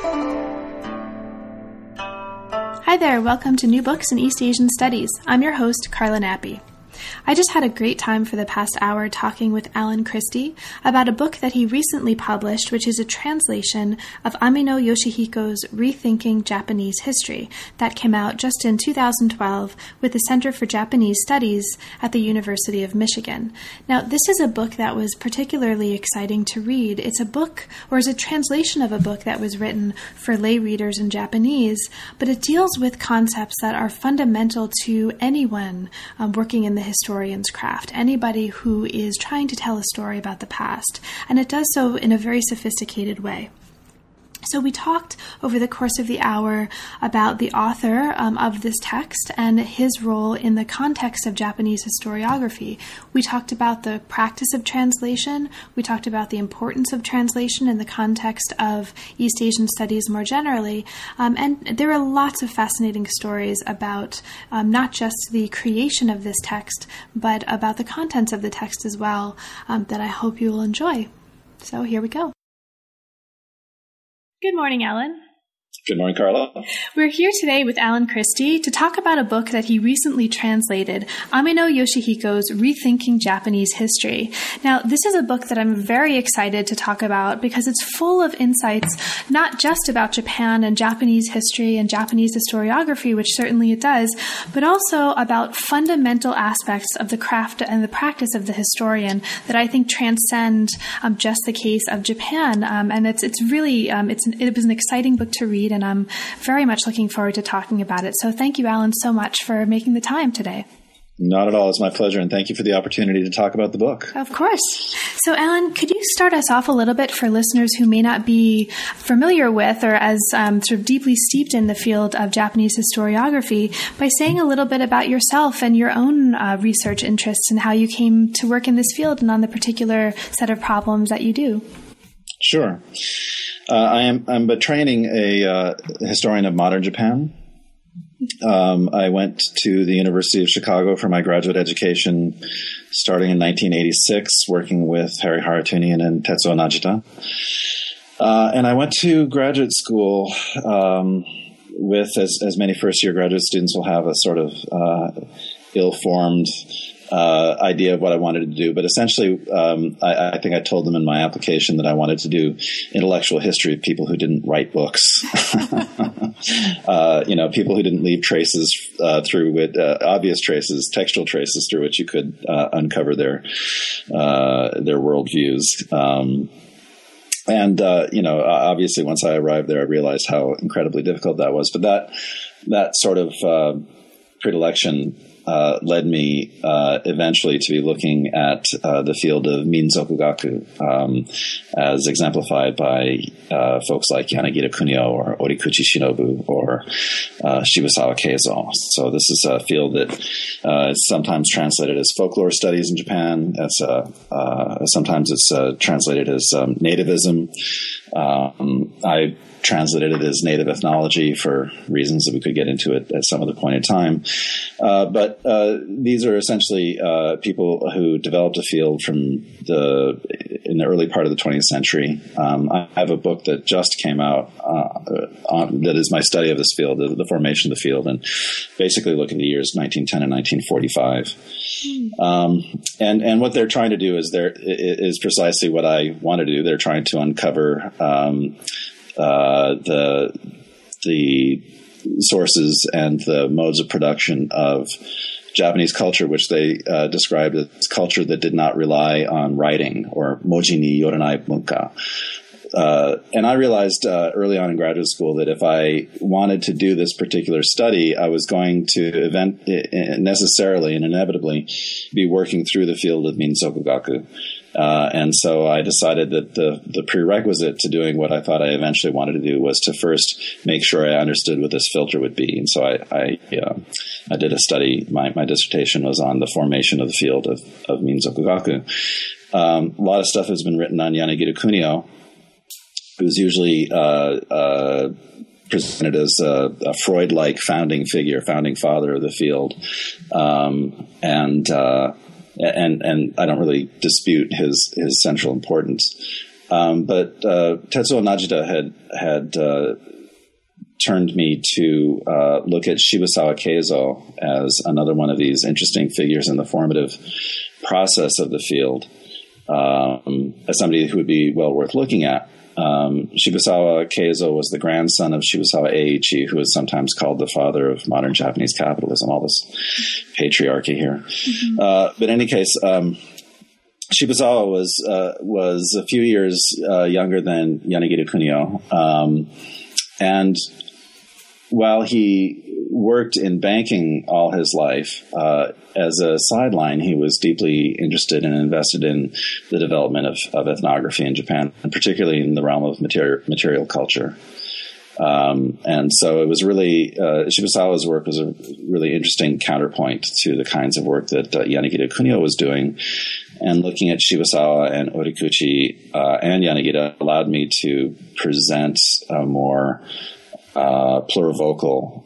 Hi there, welcome to New Books in East Asian Studies. I'm your host, Carla Nappi. I just had a great time for the past hour talking with Alan Christie about a book that he recently published, which is a translation of Amino Yoshihiko's Rethinking Japanese History that came out just in 2012 with the Center for Japanese Studies at the University of Michigan. Now, this is a book that was particularly exciting to read. It's a book, or is a translation of a book that was written for lay readers in Japanese, but it deals with concepts that are fundamental to anyone working in the historian's craft, anybody who is trying to tell a story about the past, and it does so in a very sophisticated way. So we talked over the course of the hour about the author of this text and his role in the context of Japanese historiography. We talked about the practice of translation. We talked about the importance of translation in the context of East Asian studies more generally. And there are lots of fascinating stories about not just the creation of this text, but about the contents of the text as well, that I hope you will enjoy. So here we go. Good morning, Alan. Good morning, Carla. We're here today with Alan Christie to talk about a book that he recently translated, Amino Yoshihiko's Rethinking Japanese History. Now, this is a book that I'm very excited to talk about because it's full of insights, not just about Japan and Japanese history and Japanese historiography, which certainly it does, but also about fundamental aspects of the craft and the practice of the historian that I think transcend just the case of Japan. And it was an exciting book to read, and I'm very much looking forward to talking about it. So thank you, Alan, so much for making the time today. Not at all. It's my pleasure, and thank you for the opportunity to talk about the book. Of course. So, Alan, could you start us off a little bit for listeners who may not be familiar with or as sort of deeply steeped in the field of Japanese historiography by saying a little bit about yourself and your own research interests and how you came to work in this field and on the particular set of problems that you do? Sure. I'm by training a historian of modern Japan. I went to the University of Chicago for my graduate education starting in 1986, working with Harry Haratunian and Tetsuo Najita. And I went to graduate school with, as many first-year graduate students will have, a sort of ill-formed idea of what I wanted to do. But essentially, I think I told them in my application that I wanted to do intellectual history of people who didn't write books. People who didn't leave traces through it, obvious traces, textual traces through which you could uncover their worldviews. Obviously, once I arrived there, I realized how incredibly difficult that was. But that sort of predilection led me eventually to be looking at the field of Minzoku-gaku as exemplified by folks like Yanagira Kunio or Orikuchi Shinobu or Shibusawa Keizo. So this is a field that is sometimes translated as folklore studies in Japan. Sometimes it's translated as nativism. I translated it as native ethnology for reasons that we could get into it at some other point in time. But these are essentially people who developed a field in the early part of the 20th century. I have a book that just came out that is my study of this field, the formation of the field, and basically look at the years 1910 and 1945. And what they're trying to do is precisely what I want to do. They're trying to uncover the sources and the modes of production of Japanese culture, which they described as culture that did not rely on writing, or moji ni yoranai bunka. And I realized early on in graduate school that if I wanted to do this particular study, I was going to necessarily and inevitably be working through the field of Minzoku-gaku. And so I decided that the prerequisite to doing what I thought I eventually wanted to do was to first make sure I understood what this filter would be. And so I did a study. My dissertation was on the formation of the field of Minzoku-gaku. A lot of stuff has been written on Yanagira Kunio, who's usually presented as a Freud-like founding father of the field. And I don't really dispute his central importance. But Tetsuo Najida had turned me to look at Shibusawa Keizo as another one of these interesting figures in the formative process of the field, as somebody who would be well worth looking at. Shibusawa Keizo was the grandson of Shibusawa Eiichi, who is sometimes called the father of modern Japanese capitalism, all this patriarchy here. Mm-hmm. But in any case, Shibusawa was a few years younger than Yanagida Kunio. And while he worked in banking all his life, as a sideline, he was deeply interested and invested in the development of ethnography in Japan, and particularly in the realm of material culture. And so it was really, Shibusawa's work was a really interesting counterpoint to the kinds of work that Yanagida Kunio was doing. And looking at Shibusawa and Orikuchi and Yanagida allowed me to present a more plurivocal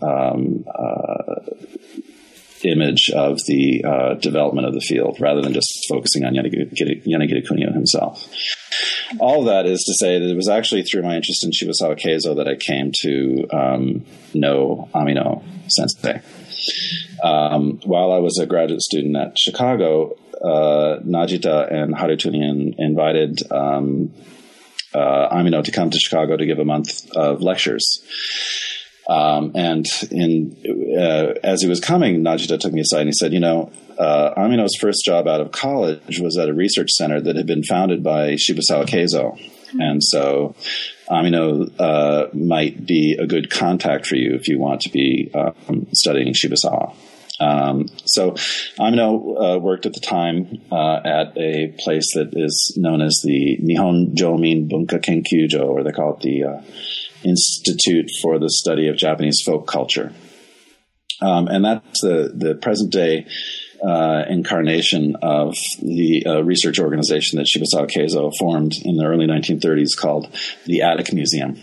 image of the development of the field, rather than just focusing on Yanagida Kunio himself. All of that is to say that it was actually through my interest in Shibusawa Keizo that I came to know Amino Sensei. While I was a graduate student at Chicago, Najita and Harutunian invited Amino to come to Chicago to give a month of lectures. And as he was coming, Najita took me aside and he said, Amino's first job out of college was at a research center that had been founded by Shibusawa Keizo. And so Amino might be a good contact for you if you want to be studying Shibusawa. So Amino worked at the time at a place that is known as the Nihon Jomin Bunka Kenkyujo, or they call it the Institute for the Study of Japanese Folk Culture. And that's the present day incarnation of the research organization that Shibusawa Keizo formed in the early 1930s called the Attic Museum.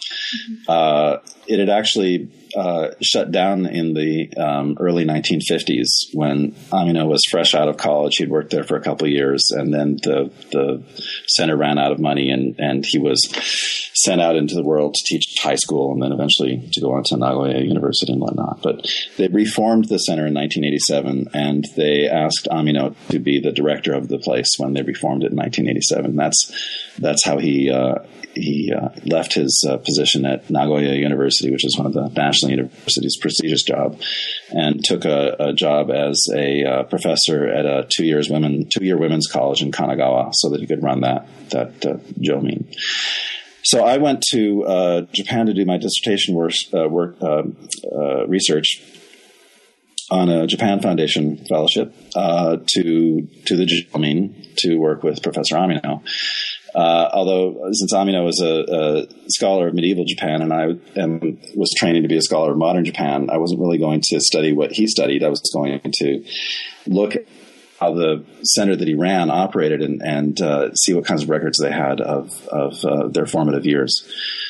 It had actually shut down in the early 1950s when Amino was fresh out of college. He'd worked there for a couple of years, and then the center ran out of money, and he was sent out into the world to teach high school and then eventually to go on to Nagoya University and whatnot. But they reformed the center in 1987, and they asked Amino to be the director of the place when they reformed it in 1987. That's how he left his position at Nagoya University, which is one of the National University's prestigious job, and took a job as a professor at a two-year women's college in Kanagawa, so that he could run that Jomin. So I went to Japan to do my dissertation research on a Japan Foundation fellowship to the Jomin to work with Professor Amino. Although, since Amino was a scholar of medieval Japan and I was training to be a scholar of modern Japan, I wasn't really going to study what he studied. I was going to look at how the center that he ran operated and see what kinds of records they had of their formative years.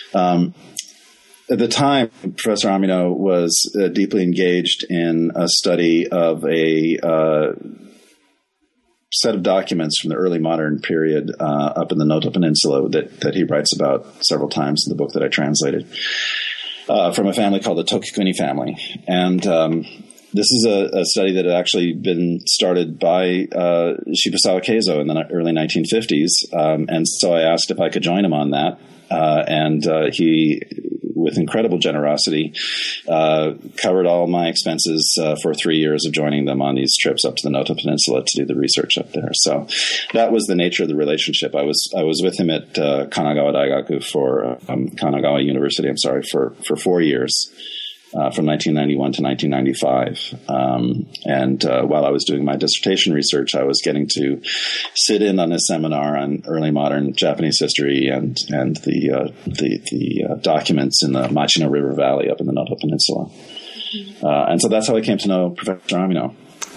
At the time, Professor Amino was deeply engaged in a study of a set of documents from the early modern period up in the Noto Peninsula that he writes about several times in the book that I translated, from a family called the Tokikuni family. And this is a study that had actually been started by Shibusawa Keizo in the early 1950s. And so I asked if I could join him on that. And he, with incredible generosity, covered all my expenses for 3 years of joining them on these trips up to the Noto Peninsula to do the research up there. So that was the nature of the relationship. I was with him at Kanagawa Daigaku Kanagawa University, for 4 years. From 1991 to 1995. And while I was doing my dissertation research, I was getting to sit in on a seminar on early modern Japanese history and the documents in the Machino River Valley up in the Noto Peninsula. And so that's how I came to know Professor Amino.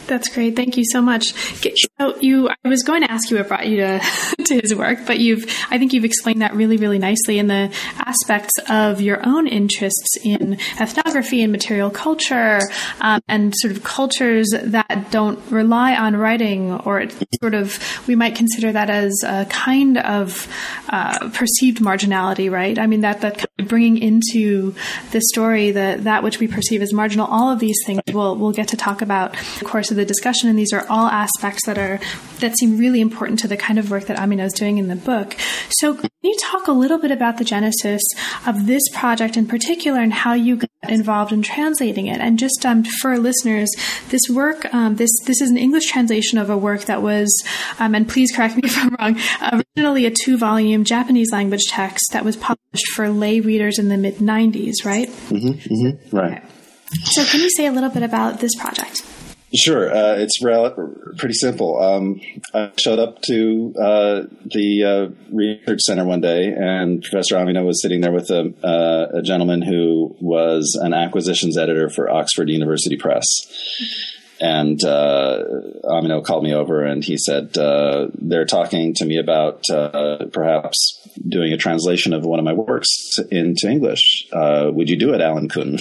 That's great. Thank you so much. So I was going to ask you what brought you to his work, but I think you've explained that really, really nicely in the aspects of your own interests in ethnography and material culture, and sort of cultures that don't rely on writing, or sort of, we might consider that as a kind of perceived marginality, right? I mean, that kind of bringing into the story that which we perceive as marginal, all of these things we'll get to talk about in the course of the discussion, and these are all aspects that seem really important to the kind of work that Amino is doing in the book. So can you talk a little bit about the genesis of this project in particular and how you got involved in translating it? And just for listeners, this work, this is an English translation of a work that was, and please correct me if I'm wrong, originally a 2-volume Japanese language text that was published for lay readers in the mid-90s, right? Right. Okay. So can you say a little bit about this project? Sure. It's pretty simple. I showed up to the research center one day, and Professor Amino was sitting there with a gentleman who was an acquisitions editor for Oxford University Press. And Amino called me over, and he said, they're talking to me about perhaps doing a translation of one of my works into English. Would you do it, Alan Kuhn?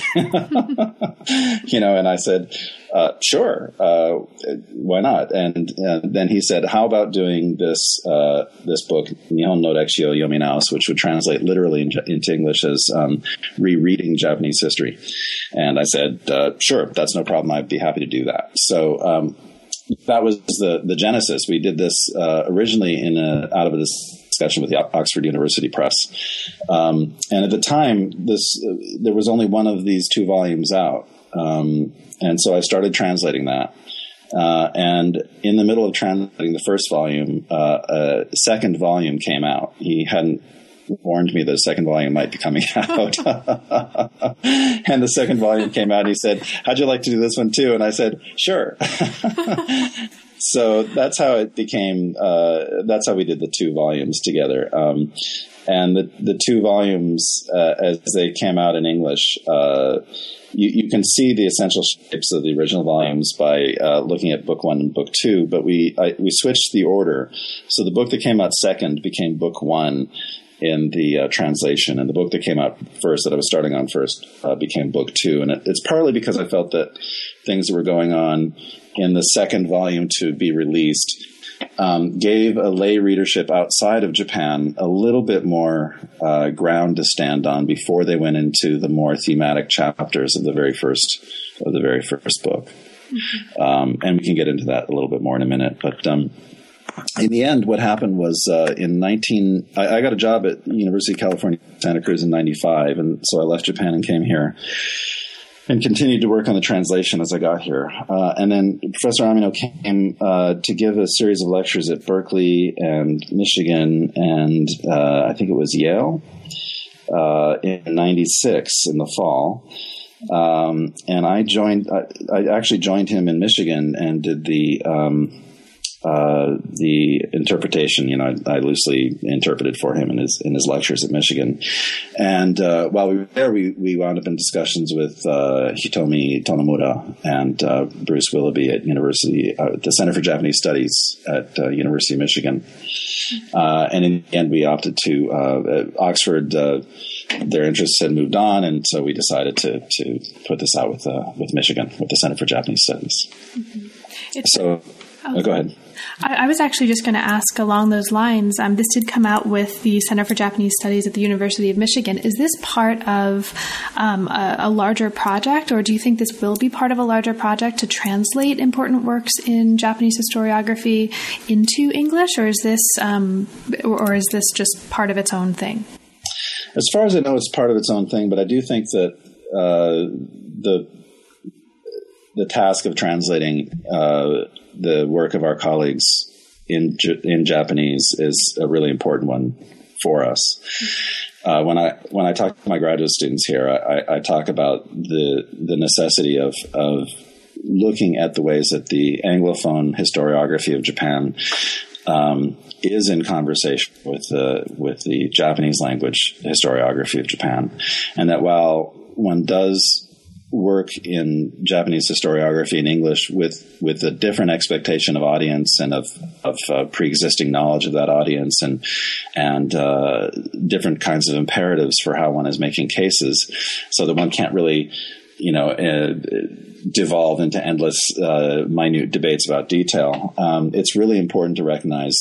And I said, sure, why not? And then he said, how about doing this book, Nihon no Rekishi o Yominaosu, which would translate literally into English as rereading Japanese history. And I said, sure, that's no problem. I'd be happy to do that. So that was the genesis. We did this originally out of a discussion with the Oxford University Press. And at the time, there was only one of these 2 volumes out. And so I started translating that. And in the middle of translating the first volume, a second volume came out. He hadn't warned me that a second volume might be coming out. And the second volume came out, and he said, how'd you like to do this one too? And I said, sure. So that's how it became, that's how we did the 2 volumes together. And the 2 volumes, as they came out in English, you can see the essential shapes of the original volumes by looking at book 1 and book 2, but we switched the order. So the book that came out second became book 1 in the translation, and the book that came out first, that I was starting on first, became book 2. And it's partly because I felt that things that were going on in the second volume to be released gave a lay readership outside of Japan a little bit more ground to stand on before they went into the more thematic chapters of the very first book. Mm-hmm. And we can get into that a little bit more in a minute. But in the end, what happened was I got a job at University of California, Santa Cruz in 95, and so I left Japan and came here and continued to work on the translation as I got here. And then Professor Amino came to give a series of lectures at Berkeley and Michigan and I think it was Yale in 96 in the fall. And I actually joined him in Michigan and did the interpretation. I loosely interpreted for him in his lectures at Michigan. And while we were there, we wound up in discussions with Hitomi Tonomura and Bruce Willoughby at the Center for Japanese Studies at University of Michigan. And in the end, we opted to Oxford. Their interests had moved on, and so we decided to put this out with Michigan, with the Center for Japanese Studies. Mm-hmm. Go ahead. I was actually just going to ask along those lines. This did come out with the Center for Japanese Studies at the University of Michigan. Is this part of a larger project, or do you think this will be part of a larger project to translate important works in Japanese historiography into English, or is this just part of its own thing? As far as I know, it's part of its own thing, but I do think that the task of translating the work of our colleagues in Japanese is a really important one for us. When I talk to my graduate students here, I talk about the necessity of looking at the ways that the Anglophone historiography of Japan is in conversation with the Japanese language historiography of Japan, and that while one does work in Japanese historiography in English with a different expectation of audience and of pre-existing knowledge of that audience and different kinds of imperatives for how one is making cases, so that one can't really, devolve into endless, minute debates about detail. It's really important to recognize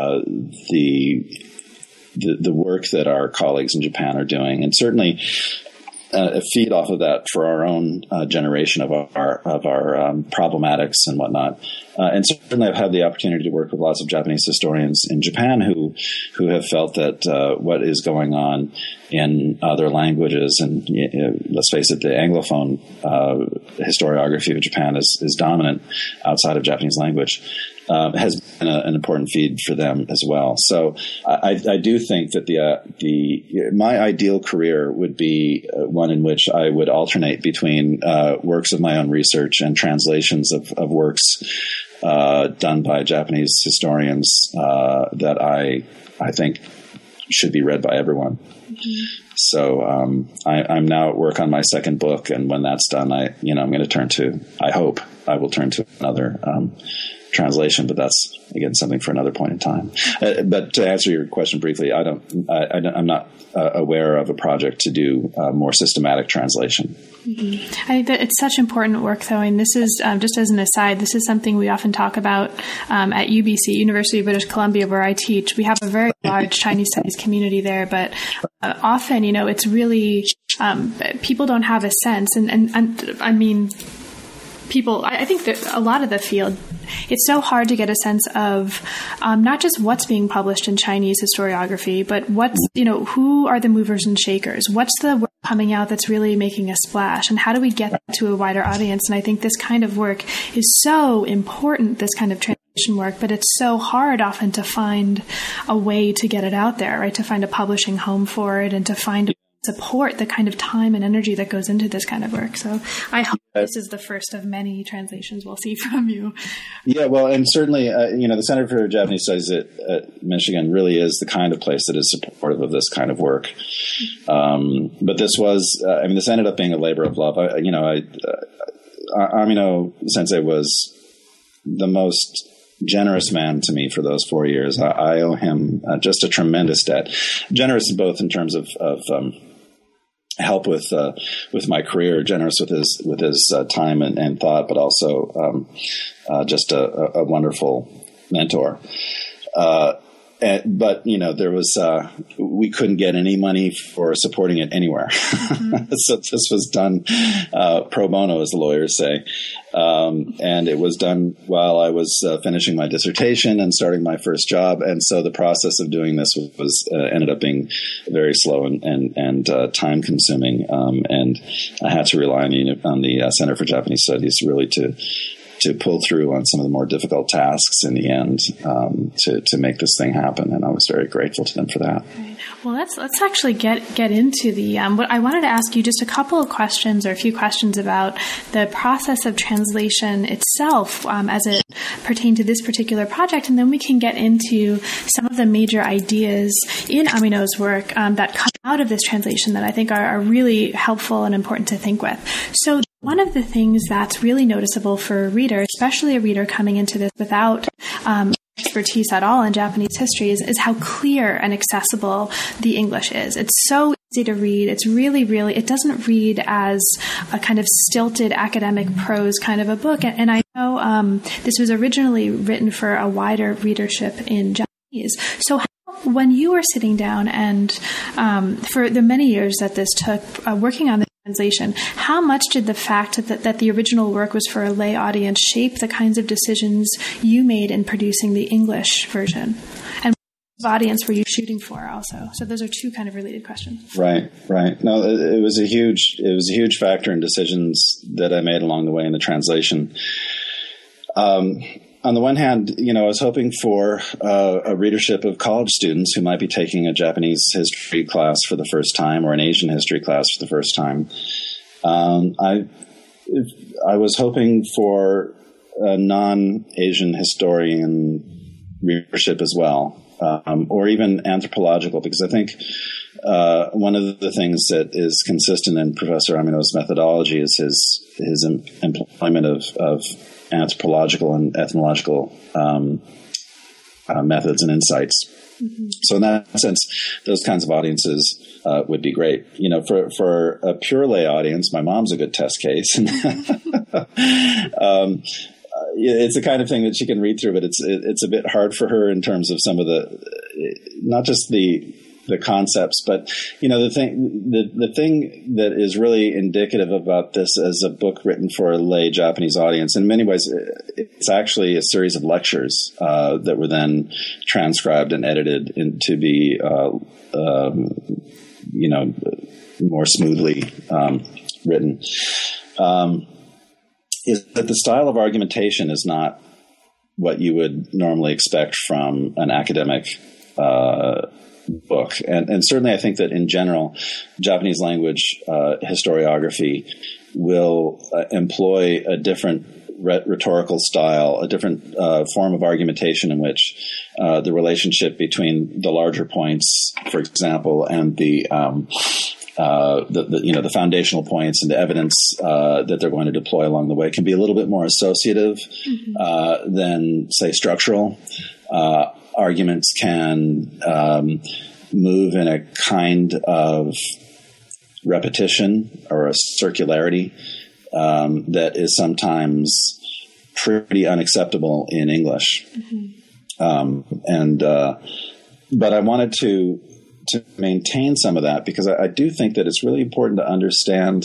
the work that our colleagues in Japan are doing, and certainly feed off of that for our own generation of our problematics and whatnot. And certainly, I've had the opportunity to work with lots of Japanese historians in Japan who have felt that what is going on in other languages, and let's face it, the Anglophone historiography of Japan is dominant outside of Japanese language. Has been an important feed for them as well. So I do think that my ideal career would be one in which I would alternate between works of my own research and translations of works done by Japanese historians that I think should be read by everyone. Mm-hmm. So I'm now at work on my second book, and when that's done, I'm going to turn to another translation, but that's again something for another point in time. But to answer your question briefly, I'm not aware of a project to do more systematic translation. Mm-hmm. I think that it's such important work, though, and this is just as an aside, this is something we often talk about at UBC, University of British Columbia, where I teach. We have a very large Chinese studies community there, but often, it's really people don't have a sense, and I mean, people, I think that a lot of the field, it's so hard to get a sense of not just what's being published in Chinese historiography, but who are the movers and shakers? What's the work coming out that's really making a splash? And how do we get that to a wider audience? And I think this kind of work is so important, this kind of translation work, but it's so hard often to find a way to get it out there, right? To find a publishing home for it and to find support the kind of time and energy that goes into this kind of work. So I hope this is the first of many translations we'll see from you. Yeah, well, and certainly, the Center for Japanese Studies at Michigan really is the kind of place that is supportive of this kind of work. But this was, this ended up being a labor of love. Amino Sensei was the most generous man to me for those 4 years. I owe him just a tremendous debt. Generous both in terms of help with my career, generous with his time and thought, but also just a wonderful mentor. But there was we couldn't get any money for supporting it anywhere. Mm-hmm. So this was done pro bono, as the lawyers say, and it was done while I was finishing my dissertation and starting my first job. And so the process of doing this was ended up being very slow and time consuming. And I had to rely on the Center for Japanese Studies really to pull through on some of the more difficult tasks in the end to make this thing happen, and I was very grateful to them for that. Right. Well, let's actually get into the. What I wanted to ask you just a couple of questions or a few questions about the process of translation itself as it pertained to this particular project, and then we can get into some of the major ideas in Amino's work that come out of this translation that I think are really helpful and important to think with. So one of the things that's really noticeable for a reader, especially a reader coming into this without expertise at all in Japanese history, is how clear and accessible the English is. It's so easy to read. It's really, really, it doesn't read as a kind of stilted academic prose kind of a book. And I know this was originally written for a wider readership in Japanese. So when you were sitting down and for the many years that this took working on the translation, how much did the fact that the original work was for a lay audience shape the kinds of decisions you made in producing the English version? And what audience were you shooting for also? So those are two kind of related questions. Right. No, it was a huge factor in decisions that I made along the way in the translation. On the one hand, I was hoping for a readership of college students who might be taking a Japanese history class for the first time or an Asian history class for the first time. I was hoping for a non-Asian historian readership as well, or even anthropological, because I think one of the things that is consistent in Professor Amino's methodology is his employment of anthropological and ethnological methods and insights. Mm-hmm. So in that sense, those kinds of audiences would be great. For a pure lay audience, my mom's a good test case. It's the kind of thing that she can read through, but it's a bit hard for her in terms of some of not just the concepts, but the thing that is really indicative about this as a book written for a lay Japanese audience, in many ways, it's actually a series of lectures that were then transcribed and edited to be, more smoothly written. Is that the style of argumentation is not what you would normally expect from an academic book. And certainly I think that in general, Japanese language historiography will employ a different rhetorical style, a different form of argumentation in which the relationship between the larger points, for example, and the foundational points and the evidence that they're going to deploy along the way can be a little bit more associative than, say, structural. Arguments can move in a kind of repetition or a circularity that is sometimes pretty unacceptable in English. But I wanted to maintain some of that because I do think that it's really important to understand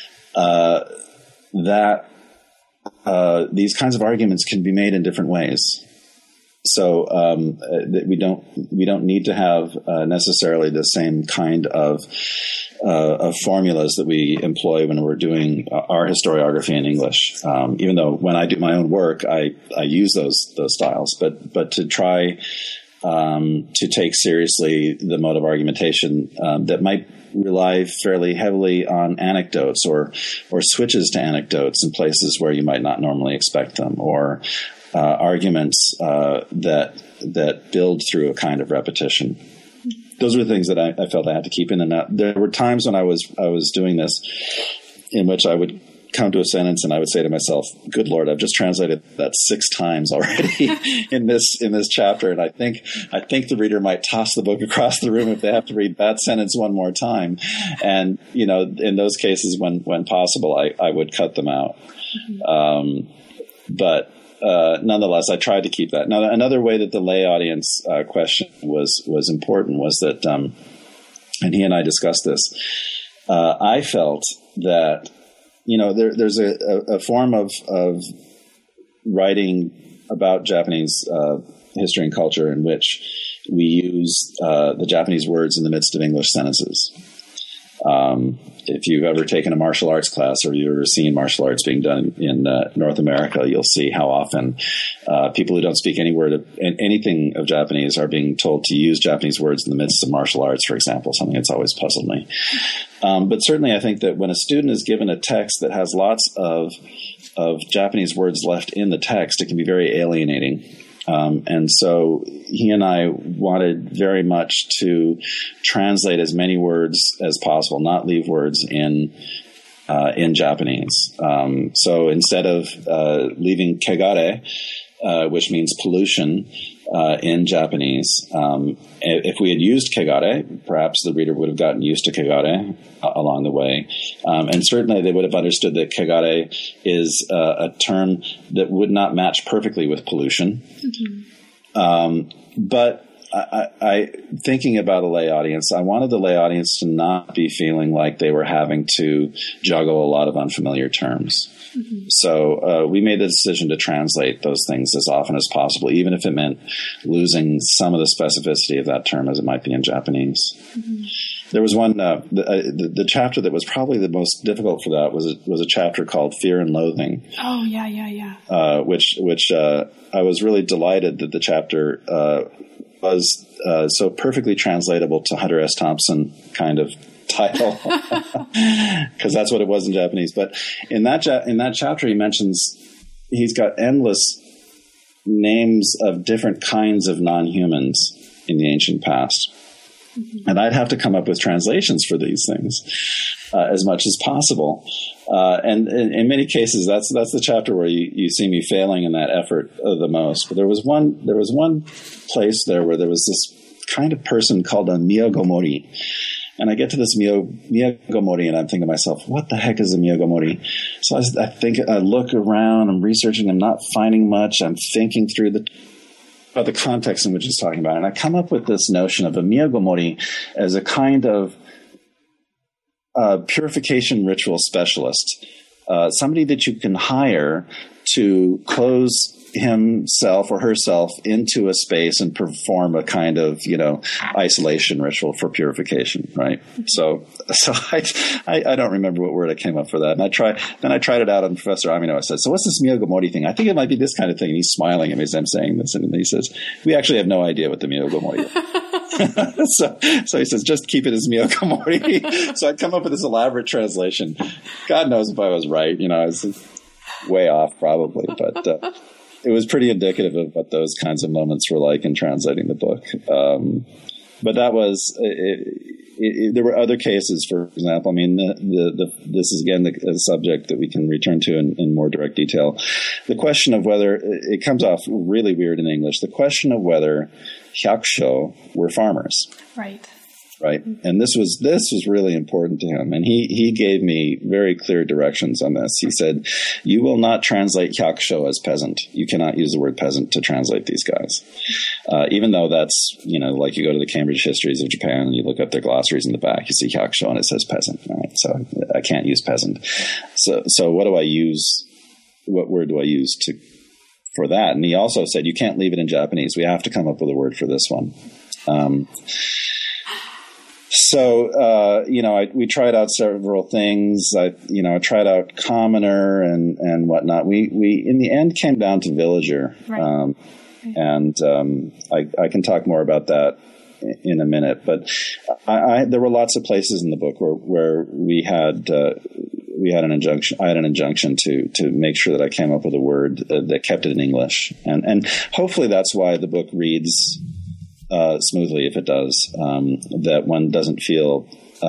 that these kinds of arguments can be made in different ways. So we don't need to have necessarily the same kind of formulas that we employ when we're doing our historiography in English. Even though when I do my own work, I use those styles, but to try to take seriously the mode of argumentation that might rely fairly heavily on anecdotes or switches to anecdotes in places where you might not normally expect them, or arguments that build through a kind of repetition. Those were the things that I felt I had to keep in. And there were times when I was doing this in which I would come to a sentence and I would say to myself, "Good Lord, I've just translated that 6 times already in this chapter." And I think the reader might toss the book across the room if they have to read that sentence one more time. And in those cases, when possible, I would cut them out. But nonetheless, I tried to keep that. Now, another way that the lay audience question was important was that, and he and I discussed this. I felt that there's a form of writing about Japanese history and culture in which we use the Japanese words in the midst of English sentences. If you've ever taken a martial arts class or you've ever seen martial arts being done in North America, you'll see how often people who don't speak anything of Japanese are being told to use Japanese words in the midst of martial arts, for example, something that's always puzzled me. But certainly I think that when a student is given a text that has lots of Japanese words left in the text, it can be very alienating. And so he and I wanted very much to translate as many words as possible, not leave words in Japanese. So instead of leaving kegare, which means pollution, in Japanese, if we had used kegare, perhaps the reader would have gotten used to kegare along the way. And certainly they would have understood that kegare is a term that would not match perfectly with pollution. But I thinking about a lay audience, I wanted the lay audience to not be feeling like they were having to juggle a lot of unfamiliar terms. So we made the decision to translate those things as often as possible, even if it meant losing some of the specificity of that term as it might be in Japanese. There was one, the chapter that was probably the most difficult for that was a chapter called Fear and Loathing. Oh, yeah. Which I was really delighted that the chapter was so perfectly translatable to Hunter S. Thompson kind of title, because that's what it was in Japanese. But in that chapter, he mentions he's got endless names of different kinds of non-humans in the ancient past. And I'd have to come up with translations for these things as much as possible. And in many cases, that's the chapter where you see me failing in that effort the most. But there was one place there where there was this kind of person called a Miyagomori. And I get to this Miyagomori, and I'm thinking to myself, what the heck is a Miyagomori? So I look around, I'm researching, I'm not finding much. I'm thinking through about the context in which it's talking about. And I come up with this notion of a Miyagomori as a kind of purification ritual specialist, somebody that you can hire to close himself or herself into a space and perform a kind of, isolation ritual for purification, right? So I don't remember what word I came up for that. And I tried it out on Professor Amino. I said, so what's this Miyagomori thing? I think it might be this kind of thing. And he's smiling at me as I'm saying this. And he says, we actually have no idea what the Miyagomori is. So he says, just keep it as Miyagomori. So I'd come up with this elaborate translation. God knows if I was right. I was way off probably, but it was pretty indicative of what those kinds of moments were like in translating the book. But that was there were other cases, for example. I mean, this is again the subject that we can return to in more direct detail. The question of whether it comes off really weird in English. The question of whether hyakusho were farmers, right? And this was really important to him. And he gave me very clear directions on this. He said, you will not translate hyakusho as peasant. You cannot use the word peasant to translate these guys. Even though that's, like you go to the Cambridge Histories of Japan and you look up their glossaries in the back, you see hyakusho and it says peasant. Right? So I can't use peasant. So what do I use? What word do I use for that? And he also said, you can't leave it in Japanese. We have to come up with a word for this one. So, we tried out several things. I tried out commoner and whatnot. We in the end came down to villager. Right. And I can talk more about that in a minute. But there were lots of places in the book where we had an injunction. I had an injunction to make sure that I came up with a word that kept it in English. And hopefully that's why the book reads smoothly, if it does, that one doesn't feel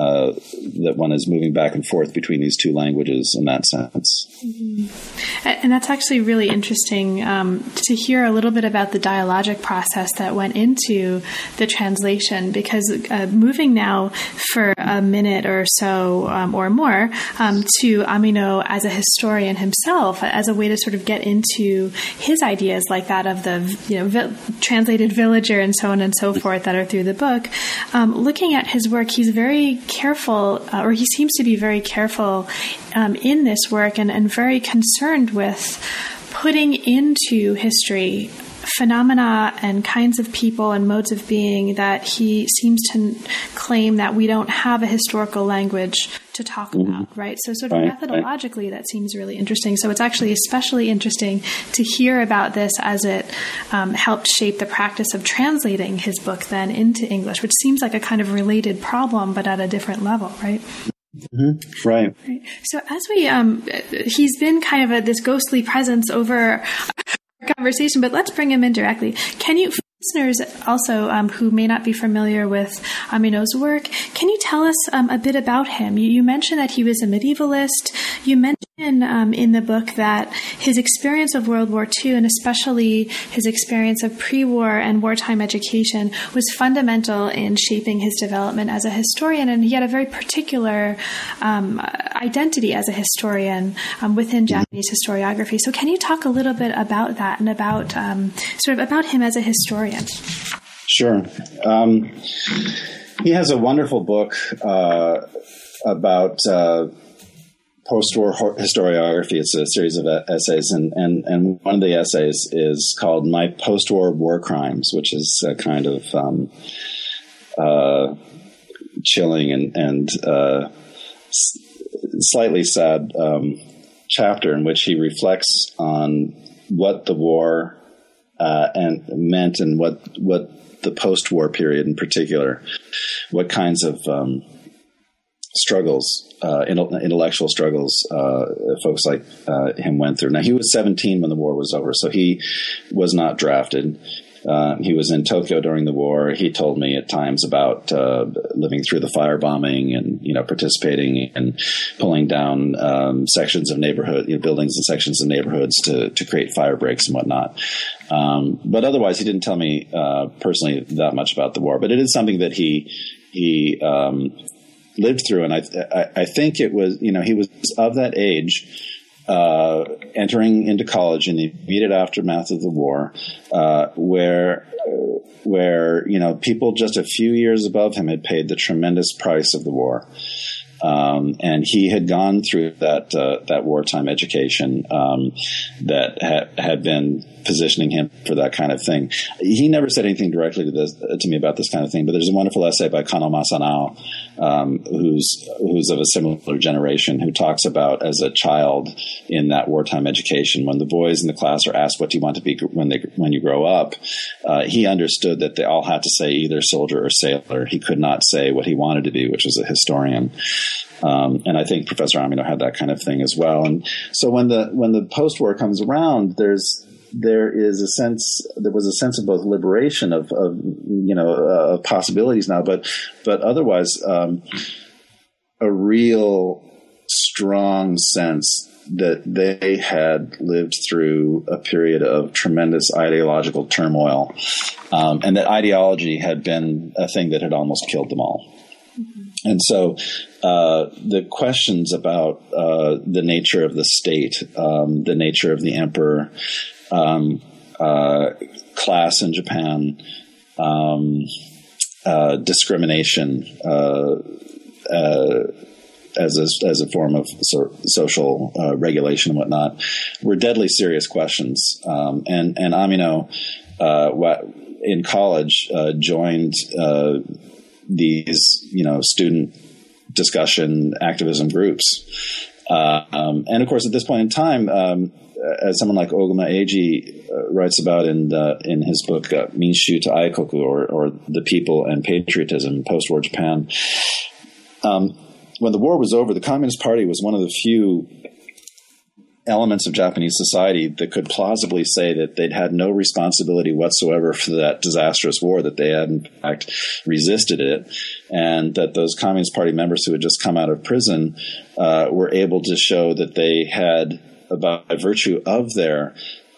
that one is moving back and forth between these two languages in that sense. Mm-hmm. And that's actually really interesting to hear a little bit about the dialogic process that went into the translation, because moving now for a minute or so or more to Amino as a historian himself, as a way to sort of get into his ideas like that of the translated villager and so on and so forth that are through the book. Looking at his work, he's very careful, or he seems to be very careful in this work and very concerned with putting into history phenomena and kinds of people and modes of being that he seems to claim that we don't have a historical language to talk about, right? So sort of methodologically, that seems really interesting. So it's actually especially interesting to hear about this as it helped shape the practice of translating his book then into English, which seems like a kind of related problem, but at a different level, right? Mm-hmm. Right. So as we, he's been kind of this ghostly presence over our conversation, but let's bring him in directly. Can you, listeners also who may not be familiar with Amino's work, can you tell us a bit about him? You mentioned that he was a medievalist. You mentioned in the book that his experience of World War II, and especially his experience of pre-war and wartime education, was fundamental in shaping his development as a historian, and he had a very particular identity as a historian within Japanese historiography. So can you talk a little bit about that and about sort of about him as a historian? Sure. He has a wonderful book about post-war historiography. It's a series of essays, and one of the essays is called "My Post-War War Crimes," which is a kind of chilling and slightly sad chapter in which he reflects on what the war meant, and what the post-war period in particular, what kinds of struggles, intellectual struggles, folks like him went through. Now, he was 17 when the war was over, so he was not drafted. He was in Tokyo during the war. He told me at times about living through the firebombing and, participating in pulling down sections of neighborhood, buildings and sections of neighborhoods to create fire breaks and whatnot. But otherwise, he didn't tell me personally that much about the war. But it is something that he lived through, and I think it was, he was of that age, entering into college in the immediate aftermath of the war, where people just a few years above him had paid the tremendous price of the war. And he had gone through that wartime education that had been positioning him for that kind of thing. He never said anything directly to me about this kind of thing, but there's a wonderful essay by Kano Masanao, who's of a similar generation, who talks about, as a child in that wartime education, when the boys in the class are asked, what do you want to be when you grow up? He understood that they all had to say either soldier or sailor. He could not say what he wanted to be, which was a historian. And I think Professor Amino had that kind of thing as well. And so when the post-war comes around, there was a sense of both liberation of possibilities now, but otherwise, a real strong sense that they had lived through a period of tremendous ideological turmoil, and that ideology had been a thing that had almost killed them all. Mm-hmm. And so the questions about the nature of the state, the nature of the emperor, class in Japan, discrimination as a form of social regulation and whatnot, were deadly serious questions. And Amino, in college, joined these student discussion activism groups, and of course at this point in time, as someone like Oguma Eiji writes about in his book Minshu to Aikoku, or The People and Patriotism in Post-War Japan, when the war was over, the Communist Party was one of the few elements of Japanese society that could plausibly say that they'd had no responsibility whatsoever for that disastrous war, that they had in fact resisted it, and that those Communist Party members who had just come out of prison were able to show that they had, by virtue of their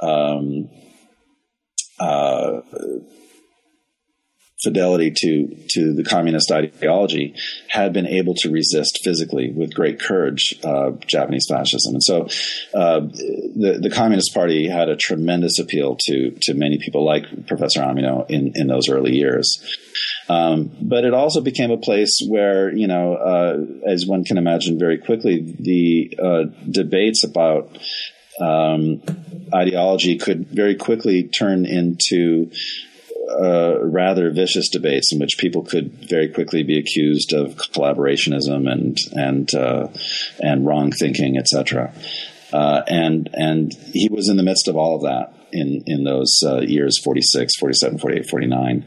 fidelity to the communist ideology, had been able to resist physically with great courage Japanese fascism. And so the Communist Party had a tremendous appeal to many people like Professor Amino in those early years. But it also became a place where, as one can imagine very quickly, the debates about ideology could very quickly turn into rather vicious debates in which people could very quickly be accused of collaborationism and wrong thinking, etc. And he was in the midst of all of that in those years 46, 47, 48, 49.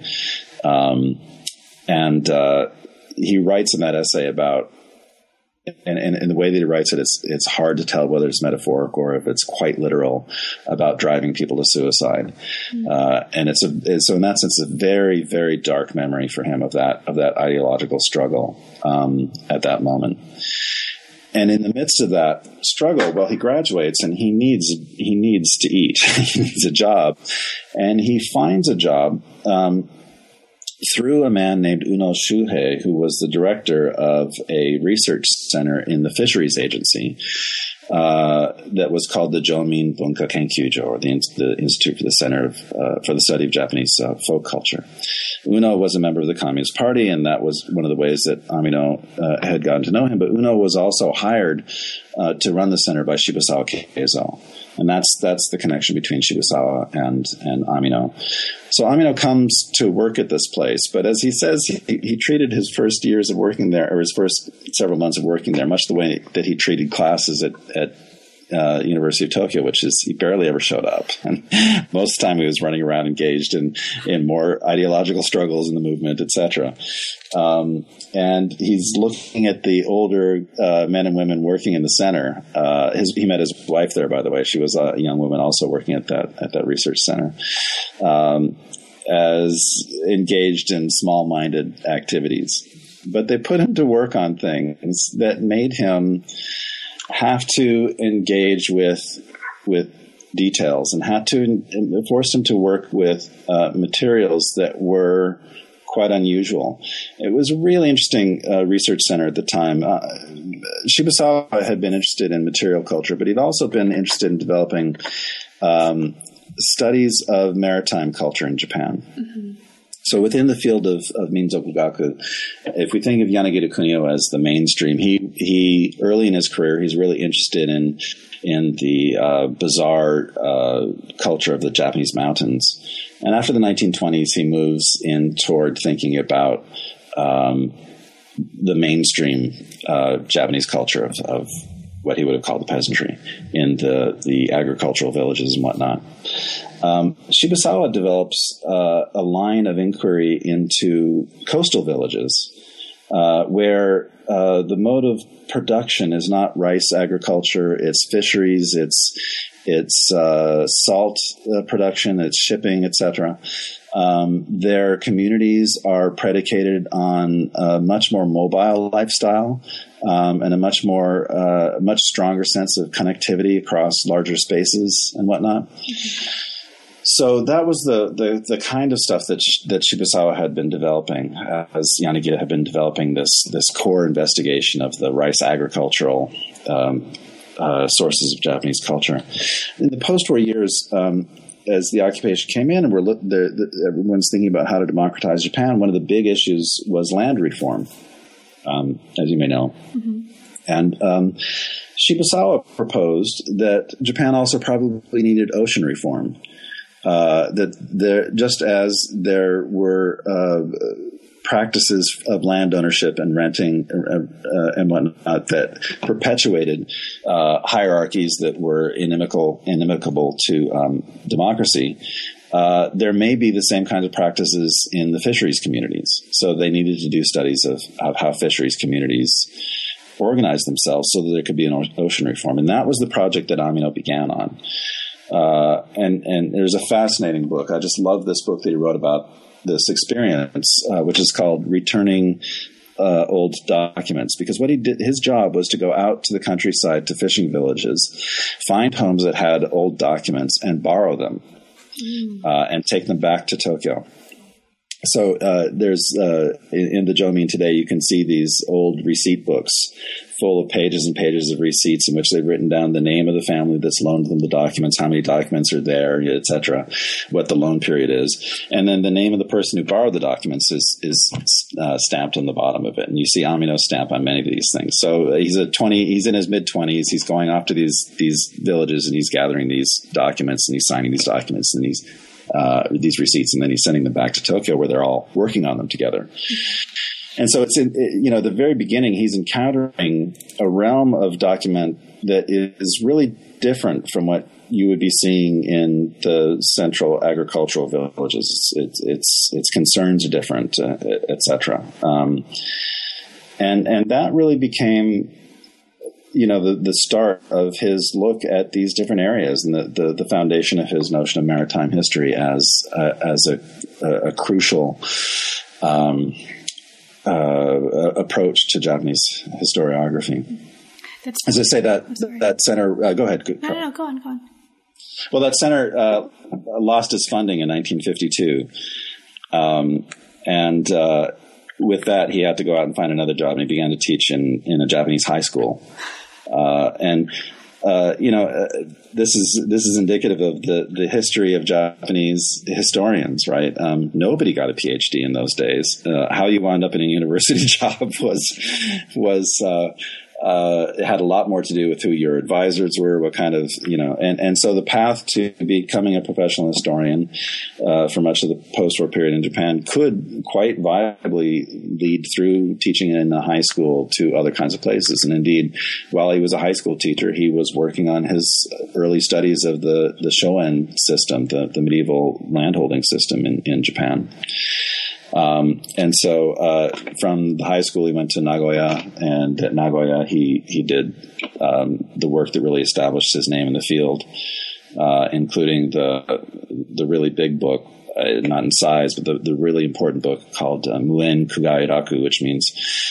And he writes in that essay about, and the way that he writes it, it's hard to tell whether it's metaphoric or if it's quite literal, about driving people to suicide. And so in that sense, it's a very, very dark memory for him of that ideological struggle at that moment. And in the midst of that struggle, well, he graduates and he needs to eat. He needs a job, and he finds a job through a man named Uno Shuhei, who was the director of a research center in the fisheries agency that was called the Jomin Bunka Kenkyujo, or the Institute for the Center for the Study of Japanese Folk Culture. Uno was a member of the Communist Party, and that was one of the ways that Amino had gotten to know him. But Uno was also hired to run the center by Shibusawa Keizo. And that's the connection between Shibusawa and Amino. So Amino comes to work at this place, but as he says, he treated his first years of working there, or his first several months of working there, much the way that he treated classes at University of Tokyo, which is he barely ever showed up. And most of the time he was running around engaged in more ideological struggles in the movement, etc. And he's looking at the older men and women working in the center. He met his wife there, by the way. She was a young woman also working at that research center. as engaged in small-minded activities. But they put him to work on things that made him have to engage with details, and forced him to work with materials that were quite unusual. It was a really interesting research center at the time. Shibusawa had been interested in material culture, but he'd also been interested in developing studies of maritime culture in Japan. Mm-hmm. So within the field of Minzoku-gaku, if we think of Yanagiru Kunio as the mainstream, he early in his career, he's really interested in the bizarre culture of the Japanese mountains. And after the 1920s, he moves in toward thinking about the mainstream Japanese culture of what he would have called the peasantry in the agricultural villages and whatnot. Shibusawa develops a line of inquiry into coastal villages where the mode of production is not rice agriculture, it's fisheries, it's salt production, it's shipping, etc. Their communities are predicated on a much more mobile lifestyle and a much stronger sense of connectivity across larger spaces and whatnot. Mm-hmm. So that was the kind of stuff that Shibusawa had been developing, as Yanagiru had been developing this core investigation of the rice agricultural sources of Japanese culture. In the post-war years, as the occupation came in and everyone's thinking about how to democratize Japan, one of the big issues was land reform, as you may know. Mm-hmm. And Shibusawa proposed that Japan also probably needed ocean reform. Just as there were practices of land ownership and renting and whatnot that perpetuated hierarchies that were inimical to democracy, there may be the same kinds of practices in the fisheries communities. So they needed to do studies of how fisheries communities organize themselves so that there could be an ocean reform. And that was the project that Amino began on. And there's a fascinating book. I just love this book that he wrote about this experience, which is called Returning Old Documents, because what he did, his job was to go out to the countryside to fishing villages, find homes that had old documents and borrow them, and take them back to Tokyo. So there's in the Jomin today, you can see these old receipt books full of pages and pages of receipts in which they've written down the name of the family that's loaned them the documents, how many documents are there, etc., what the loan period is, and then the name of the person who borrowed the documents is stamped on the bottom of it, and you see Amino's stamp on many of these things. So he's in his mid-20s, he's going off to these villages and he's gathering these documents and he's signing these documents and these receipts, and then he's sending them back to Tokyo where they're all working on them together. And so it's the very beginning, he's encountering a realm of document that is really different from what you would be seeing in the central agricultural villages. Its concerns are different, etc. And that really became the start of his look at these different areas and the foundation of his notion of maritime history as a crucial approach to Japanese historiography. As I say, that center. Go ahead. No, go on. Well, that center lost its funding in 1952, and with that, he had to go out and find another job, and he began to teach in a Japanese high school. This is indicative of the history of Japanese historians, right? Nobody got a PhD in those days. How you wound up in a university job it had a lot more to do with who your advisors were, what kind of, and so the path to becoming a professional historian for much of the post-war period in Japan could quite viably lead through teaching in a high school to other kinds of places. And indeed, while he was a high school teacher, he was working on his early studies of the Shoen system, the medieval landholding system in Japan. And so from the high school, he went to Nagoya, and at Nagoya, he did the work that really established his name in the field, including the really big book, not in size, but the really important book called Muen Kugai Raku, which means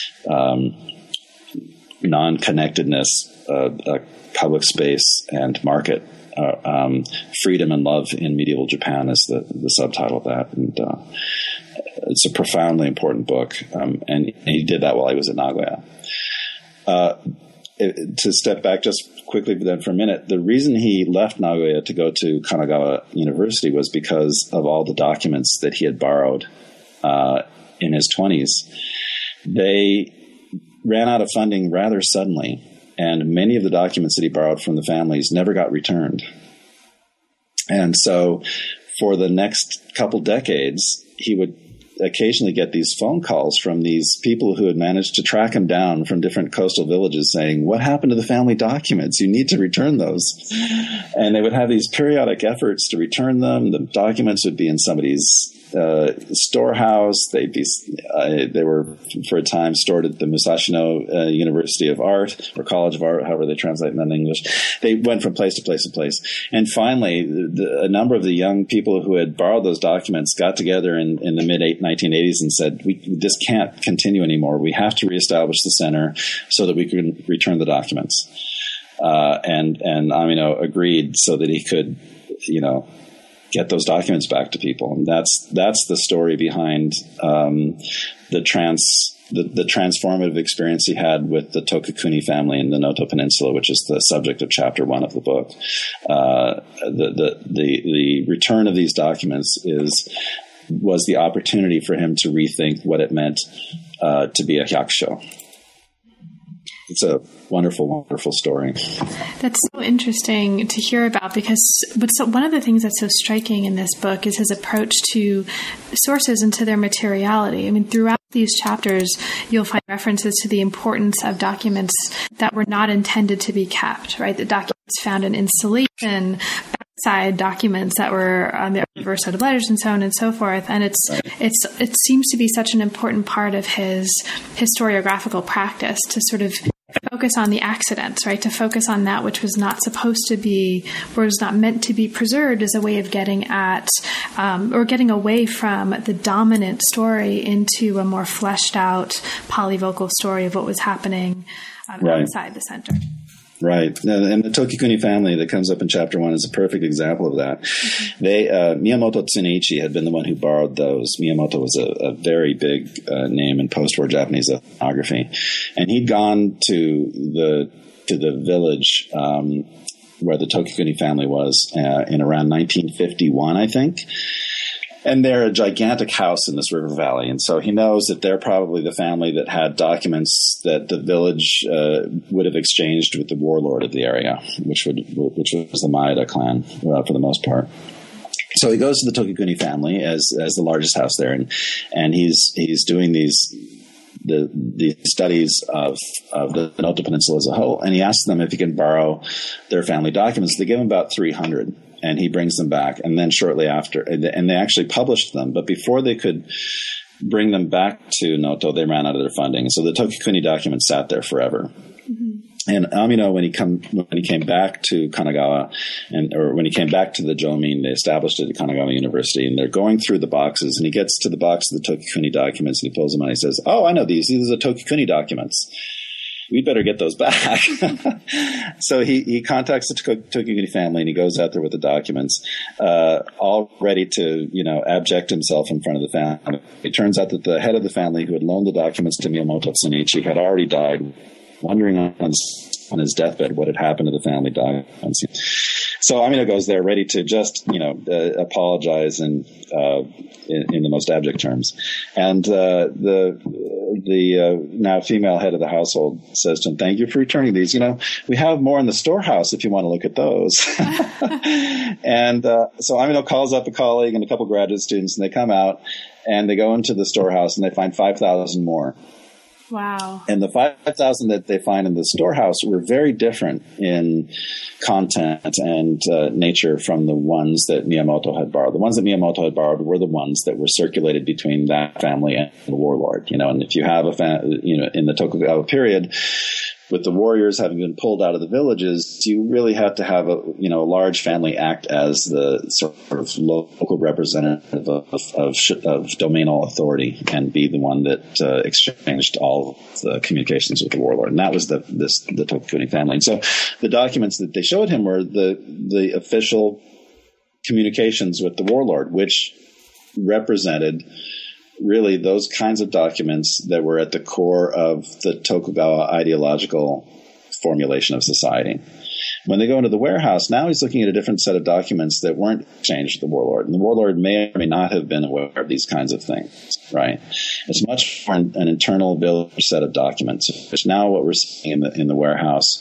non-connectedness, public space, and market. Freedom and Love in Medieval Japan is the subtitle of that. And it's a profoundly important book. And he did that while he was at Nagoya. To step back just quickly then for a minute, the reason he left Nagoya to go to Kanagawa University was because of all the documents that he had borrowed in his 20s. They ran out of funding rather suddenly, and many of the documents that he borrowed from the families never got returned. And so for the next couple decades, he would occasionally get these phone calls from these people who had managed to track him down from different coastal villages saying, "What happened to the family documents? You need to return those." And they would have these periodic efforts to return them. The documents would be in somebody's storehouse. They were, for a time, stored at the Musashino University of Art, or College of Art, however they translate them in English. They went from place to place to place. And finally, a number of the young people who had borrowed those documents got together in the mid-1980s and said, this can't continue anymore. We have to reestablish the center so that we can return the documents. And Amino agreed so that he could, get those documents back to people. And that's the story behind the transformative experience he had with the Tokukuni family in the Noto Peninsula, which is the subject of chapter 1 of the book. The return of these documents was the opportunity for him to rethink what it meant to be a hyakusho. It's a wonderful, wonderful story. That's so interesting to hear about, because one of the things that's so striking in this book is his approach to sources and to their materiality. I mean, throughout these chapters, you'll find references to the importance of documents that were not intended to be kept, right? The documents found in installation, backside documents that were on the reverse side of letters, and so on and so forth. And it seems to be such an important part of his historiographical practice to sort of focus on the accidents, right? To focus on that which was not supposed to be, or was not meant to be preserved, as a way of getting at, or getting away from the dominant story into a more fleshed out polyvocal story of what was happening outside the center. Right. And the Tokukuni family that comes up in chapter 1 is a perfect example of that. Mm-hmm. Miyamoto Tsuneichi had been the one who borrowed those. Miyamoto was a very big name in post-war Japanese ethnography. And he'd gone to the village where the Tokukuni family was in around 1951, I think. And they're a gigantic house in this river valley. And so he knows that they're probably the family that had documents that the village would have exchanged with the warlord of the area, which was the Maeda clan for the most part. So he goes to the Tokukuni family as the largest house there, and he's doing these studies of the Noto Peninsula as a whole. And he asks them if he can borrow their family documents. They give him about 300. And he brings them back. And then shortly after, and they actually published them, but before they could bring them back to Noto, they ran out of their funding. So the Tokukuni documents sat there forever. Mm-hmm. And Amino, when he came back to Kanagawa, or when he came back to the Jomin, they established it at Kanagawa University, and they're going through the boxes, and he gets to the box of the Tokukuni documents, and he pulls them out, and he says, "Oh, I know these. These are the Tokukuni documents. We better get those back." So he contacts the Tokukuni family, and he goes out there with the documents, all ready to, abject himself in front of the family. It turns out that the head of the family, who had loaned the documents to Miyamoto Tsuneichi, had already died, wondering on his deathbed what had happened to the family documents. So Amino goes there ready to just, apologize and in the most abject terms. And the now female head of the household says to him, "Thank you for returning these. We have more in the storehouse if you want to look at those." And so Amino calls up a colleague and a couple graduate students, and they come out and they go into the storehouse and they find 5,000 more. Wow. And the 5,000 that they find in the storehouse were very different in content and nature from the ones that Miyamoto had borrowed. The ones that Miyamoto had borrowed were the ones that were circulated between that family and the warlord. And if you have in the Tokugawa period, with the warriors having been pulled out of the villages, you really had to have a large family act as the sort of local representative of domainal authority and be the one that exchanged all the communications with the warlord. And that was the Tokukuni family. And so the documents that they showed him were the official communications with the warlord, which represented really those kinds of documents that were at the core of the Tokugawa ideological formulation of society. When they go into the warehouse, now he's looking at a different set of documents that weren't exchanged with the warlord. And the warlord may or may not have been aware of these kinds of things, right? It's much more an internal village set of documents, which now what we're seeing in the warehouse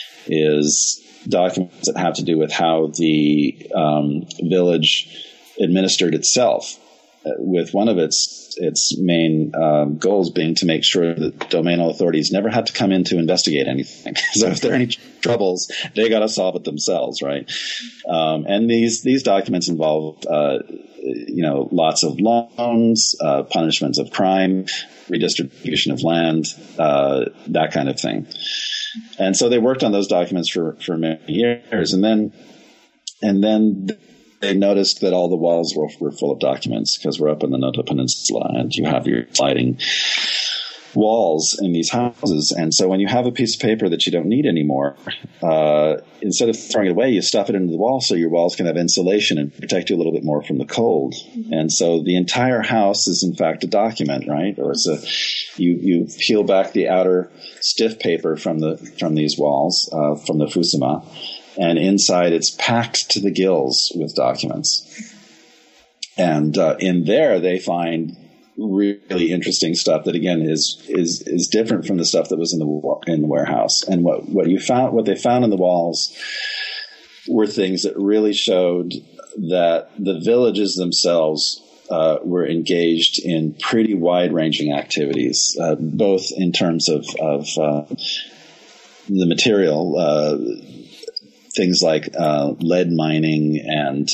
is documents that have to do with how the village administered itself, with one of its main goals being to make sure that domainal authorities never had to come in to investigate anything. So if there are any troubles, they got to solve it themselves, right? And these documents involve lots of loans, punishments of crime, redistribution of land, that kind of thing. And so they worked on those documents for many years, and then they noticed that all the walls were full of documents, because we're up in the Noto Peninsula and you have your sliding walls in these houses. And so when you have a piece of paper that you don't need anymore, instead of throwing it away, you stuff it into the wall so your walls can have insulation and protect you a little bit more from the cold. Mm-hmm. And so the entire house is in fact a document, right? Or you peel back the outer stiff paper from these walls, from the fusuma, and inside it's packed to the gills with documents. And in there they find really interesting stuff that again is different from the stuff that was in the warehouse. And what they found in the walls were things that really showed that the villages themselves were engaged in pretty wide-ranging activities, both in terms of the material, things like lead mining and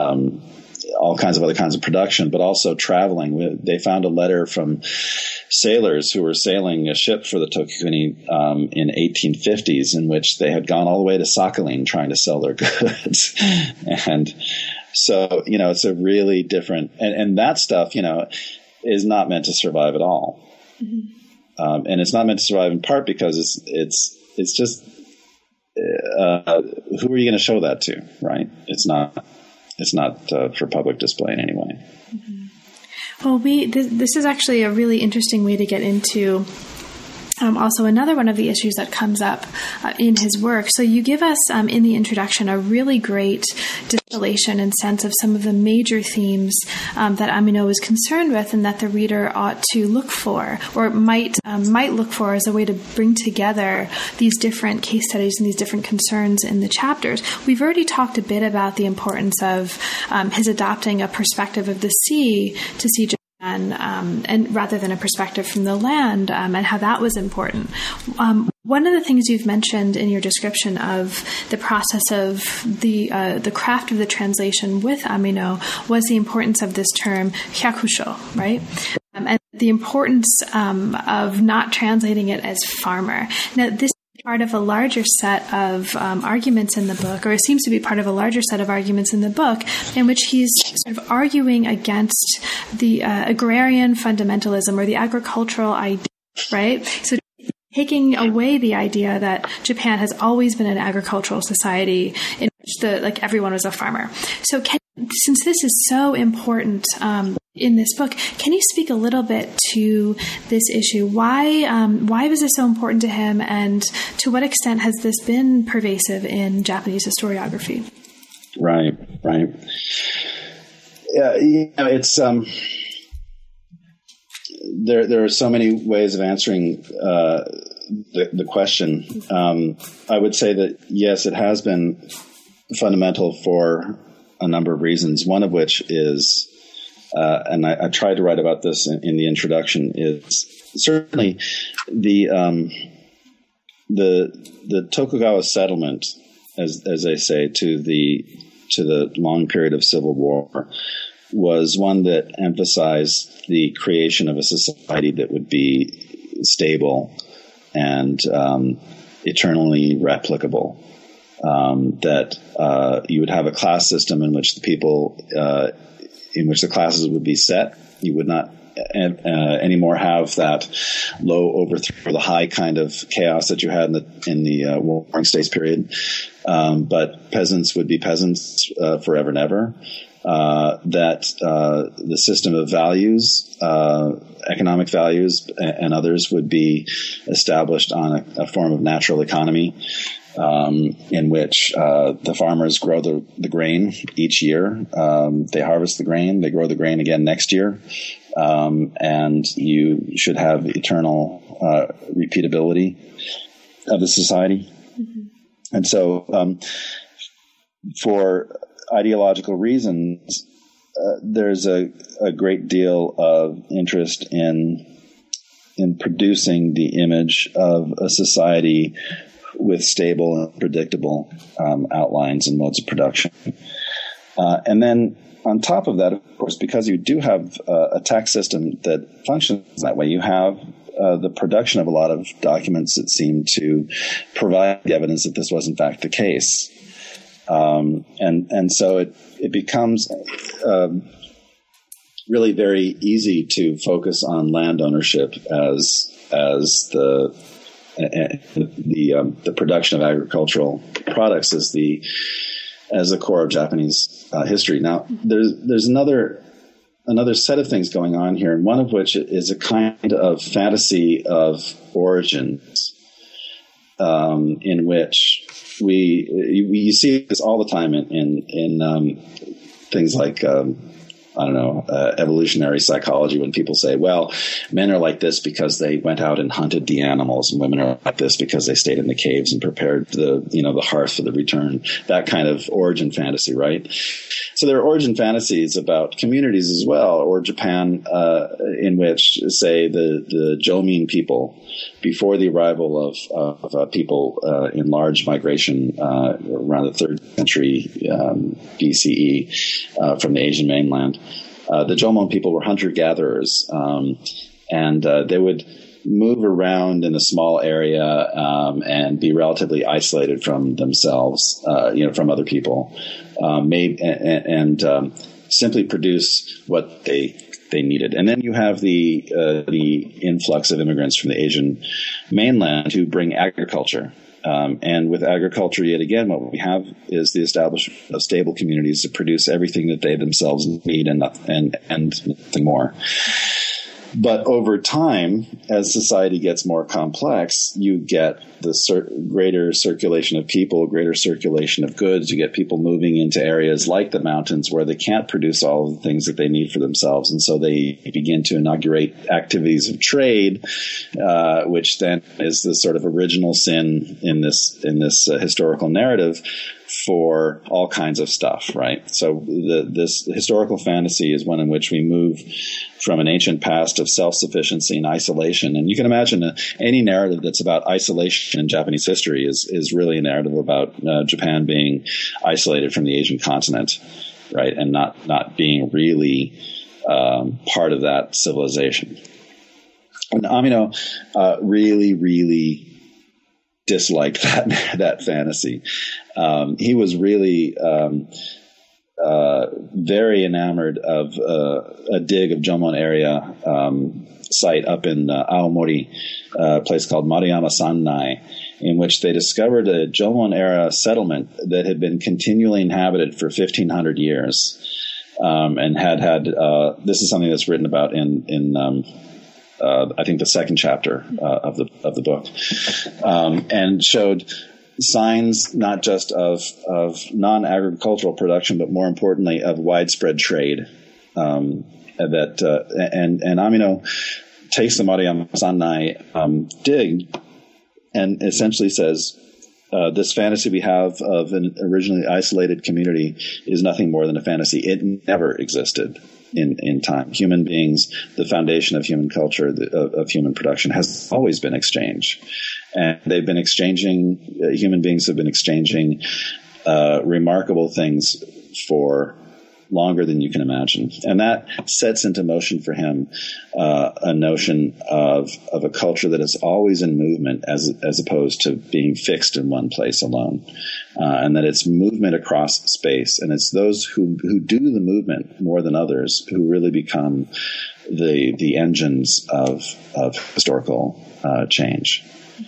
all kinds of other kinds of production, but also traveling. They found a letter from sailors who were sailing a ship for the Tokukuni in 1850s, in which they had gone all the way to Sakhalin trying to sell their goods. And so, it's a really different, and that stuff, is not meant to survive at all. Mm-hmm. And it's not meant to survive in part because it's just, who are you going to show that to, right? It's not for public display in any way. Mm-hmm. Well, this is actually a really interesting way to get into also another one of the issues that comes up in his work. So you give us in the introduction a really great distillation and sense of some of the major themes that Amino was concerned with and that the reader ought to look for, or might look for, as a way to bring together these different case studies and these different concerns in the chapters. We've already talked a bit about the importance of his adopting a perspective of the sea to see Japan, and rather than a perspective from the land, and how that was important. One of the things you've mentioned in your description of the process of the craft of the translation with Amino was the importance of this term hyakusho, right? And the importance of not translating it as farmer. Now, this part of a larger set of arguments in the book, or it seems to be part of a larger set of arguments in the book, in which he's sort of arguing against the agrarian fundamentalism or the agricultural idea, right? So taking away the idea that Japan has always been an agricultural society in which everyone was a farmer. So since this is so important in this book, can you speak a little bit to this issue? Why was this so important to him, and to what extent has this been pervasive in Japanese historiography? Right. Yeah, it's there are so many ways of answering the question. I would say that yes, it has been fundamental for a number of reasons. One of which is, and I tried to write about this in the introduction, is certainly the Tokugawa settlement, as they say, to the long period of civil war, was one that emphasized the creation of a society that would be stable and eternally replicable. That you would have a class system in which the classes would be set. You would not anymore have that low overthrow, the high kind of chaos that you had in the Warring States period. But peasants would be peasants forever and ever. That the system of values, economic values, and others would be established on a form of natural economy, in which the farmers grow the grain each year. They harvest the grain, they grow the grain again next year, and you should have eternal repeatability of the society. Mm-hmm. And so, for ideological reasons, there's a great deal of interest in producing the image of a society with stable and predictable outlines and modes of production. And then on top of that, of course, because you do have a tax system that functions that way, you have the production of a lot of documents that seem to provide the evidence that this was in fact the case. And so it becomes really very easy to focus on land ownership as the production of agricultural products as the core of Japanese history. Now, there's another set of things going on here, and one of which is a kind of fantasy of origins, in which you see this all the time in things like evolutionary psychology, when people say, well, men are like this because they went out and hunted the animals, and women are like this because they stayed in the caves and prepared the hearth for the return. That kind of origin fantasy, right? So there are origin fantasies about communities as well, or Japan, in which, say, the Jomin people, before the arrival of people in large migration around the 3rd century BCE from the Asian mainland, the Jomon people were hunter-gatherers, and they would move around in a small area and be relatively isolated from themselves, from other people, and simply produce what they needed. And then you have the influx of immigrants from the Asian mainland who bring agriculture. And with agriculture, yet again, what we have is the establishment of stable communities that produce everything that they themselves need and nothing more. But over time, as society gets more complex, you get the greater circulation of people, greater circulation of goods. You get people moving into areas like the mountains where they can't produce all of the things that they need for themselves. And so they begin to inaugurate activities of trade, which then is the sort of original sin in this historical narrative for all kinds of stuff, right? So this historical fantasy is one in which we move from an ancient past of self-sufficiency and isolation. And you can imagine any narrative that's about isolation in Japanese history is really a narrative about Japan being isolated from the Asian continent, right? And not being really part of that civilization. And Amino really, really disliked that fantasy. He was really very enamored of a dig of Jomon area site up in Aomori, a place called Maruyama Sannai, in which they discovered a Jomon era settlement that had been continually inhabited for 1,500 years, and had this is something that's written about in I think the second chapter of the book, and showed signs not just of non-agricultural production, but more importantly of widespread trade. And Amino takes the Maruyama Sannai dig and essentially says, this fantasy we have of an originally isolated community is nothing more than a fantasy. It never existed in time. Human beings, the foundation of human culture, of human production, has always been exchange. And they've been exchanging, human beings have been exchanging remarkable things for longer than you can imagine. And that sets into motion for him a notion of a culture that is always in movement as opposed to being fixed in one place alone. And that it's movement across space. And it's those who do the movement more than others who really become the engines of historical change.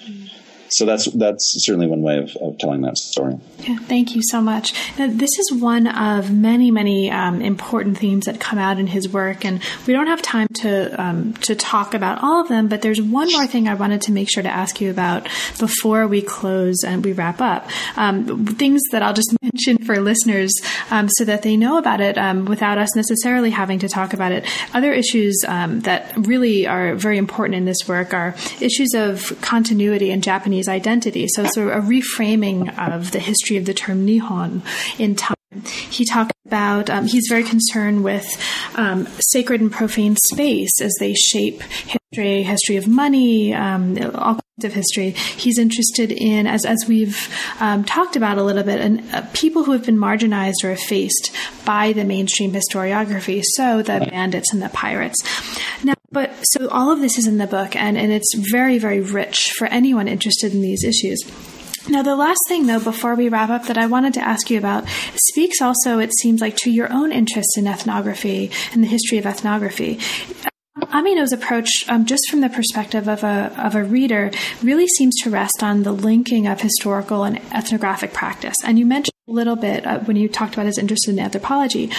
So that's certainly one way of telling that story. Yeah, thank you so much. Now, this is one of many, many important themes that come out in his work, and we don't have time to talk about all of them, but there's one more thing I wanted to make sure to ask you about before we close and we wrap up. Things that I'll just mention for listeners so that they know about it without us necessarily having to talk about it. Other issues that really are very important in this work are issues of continuity and Japanese identity. So sort of a reframing of the history of the term Nihon in time. He talked about, he's very concerned with sacred and profane space as they shape history of money, all kinds of history. He's interested in, as we've talked about a little bit, and people who have been marginalized or effaced by the mainstream historiography, so the bandits and the pirates. Now, so all of this is in the book, and it's very, very rich for anyone interested in these issues. Now, the last thing, though, before we wrap up, that I wanted to ask you about speaks also, it seems like, to your own interest in ethnography and the history of ethnography. Amino's approach, just from the perspective of a reader, really seems to rest on the linking of historical and ethnographic practice. And you mentioned a little bit when you talked about his interest in anthropology.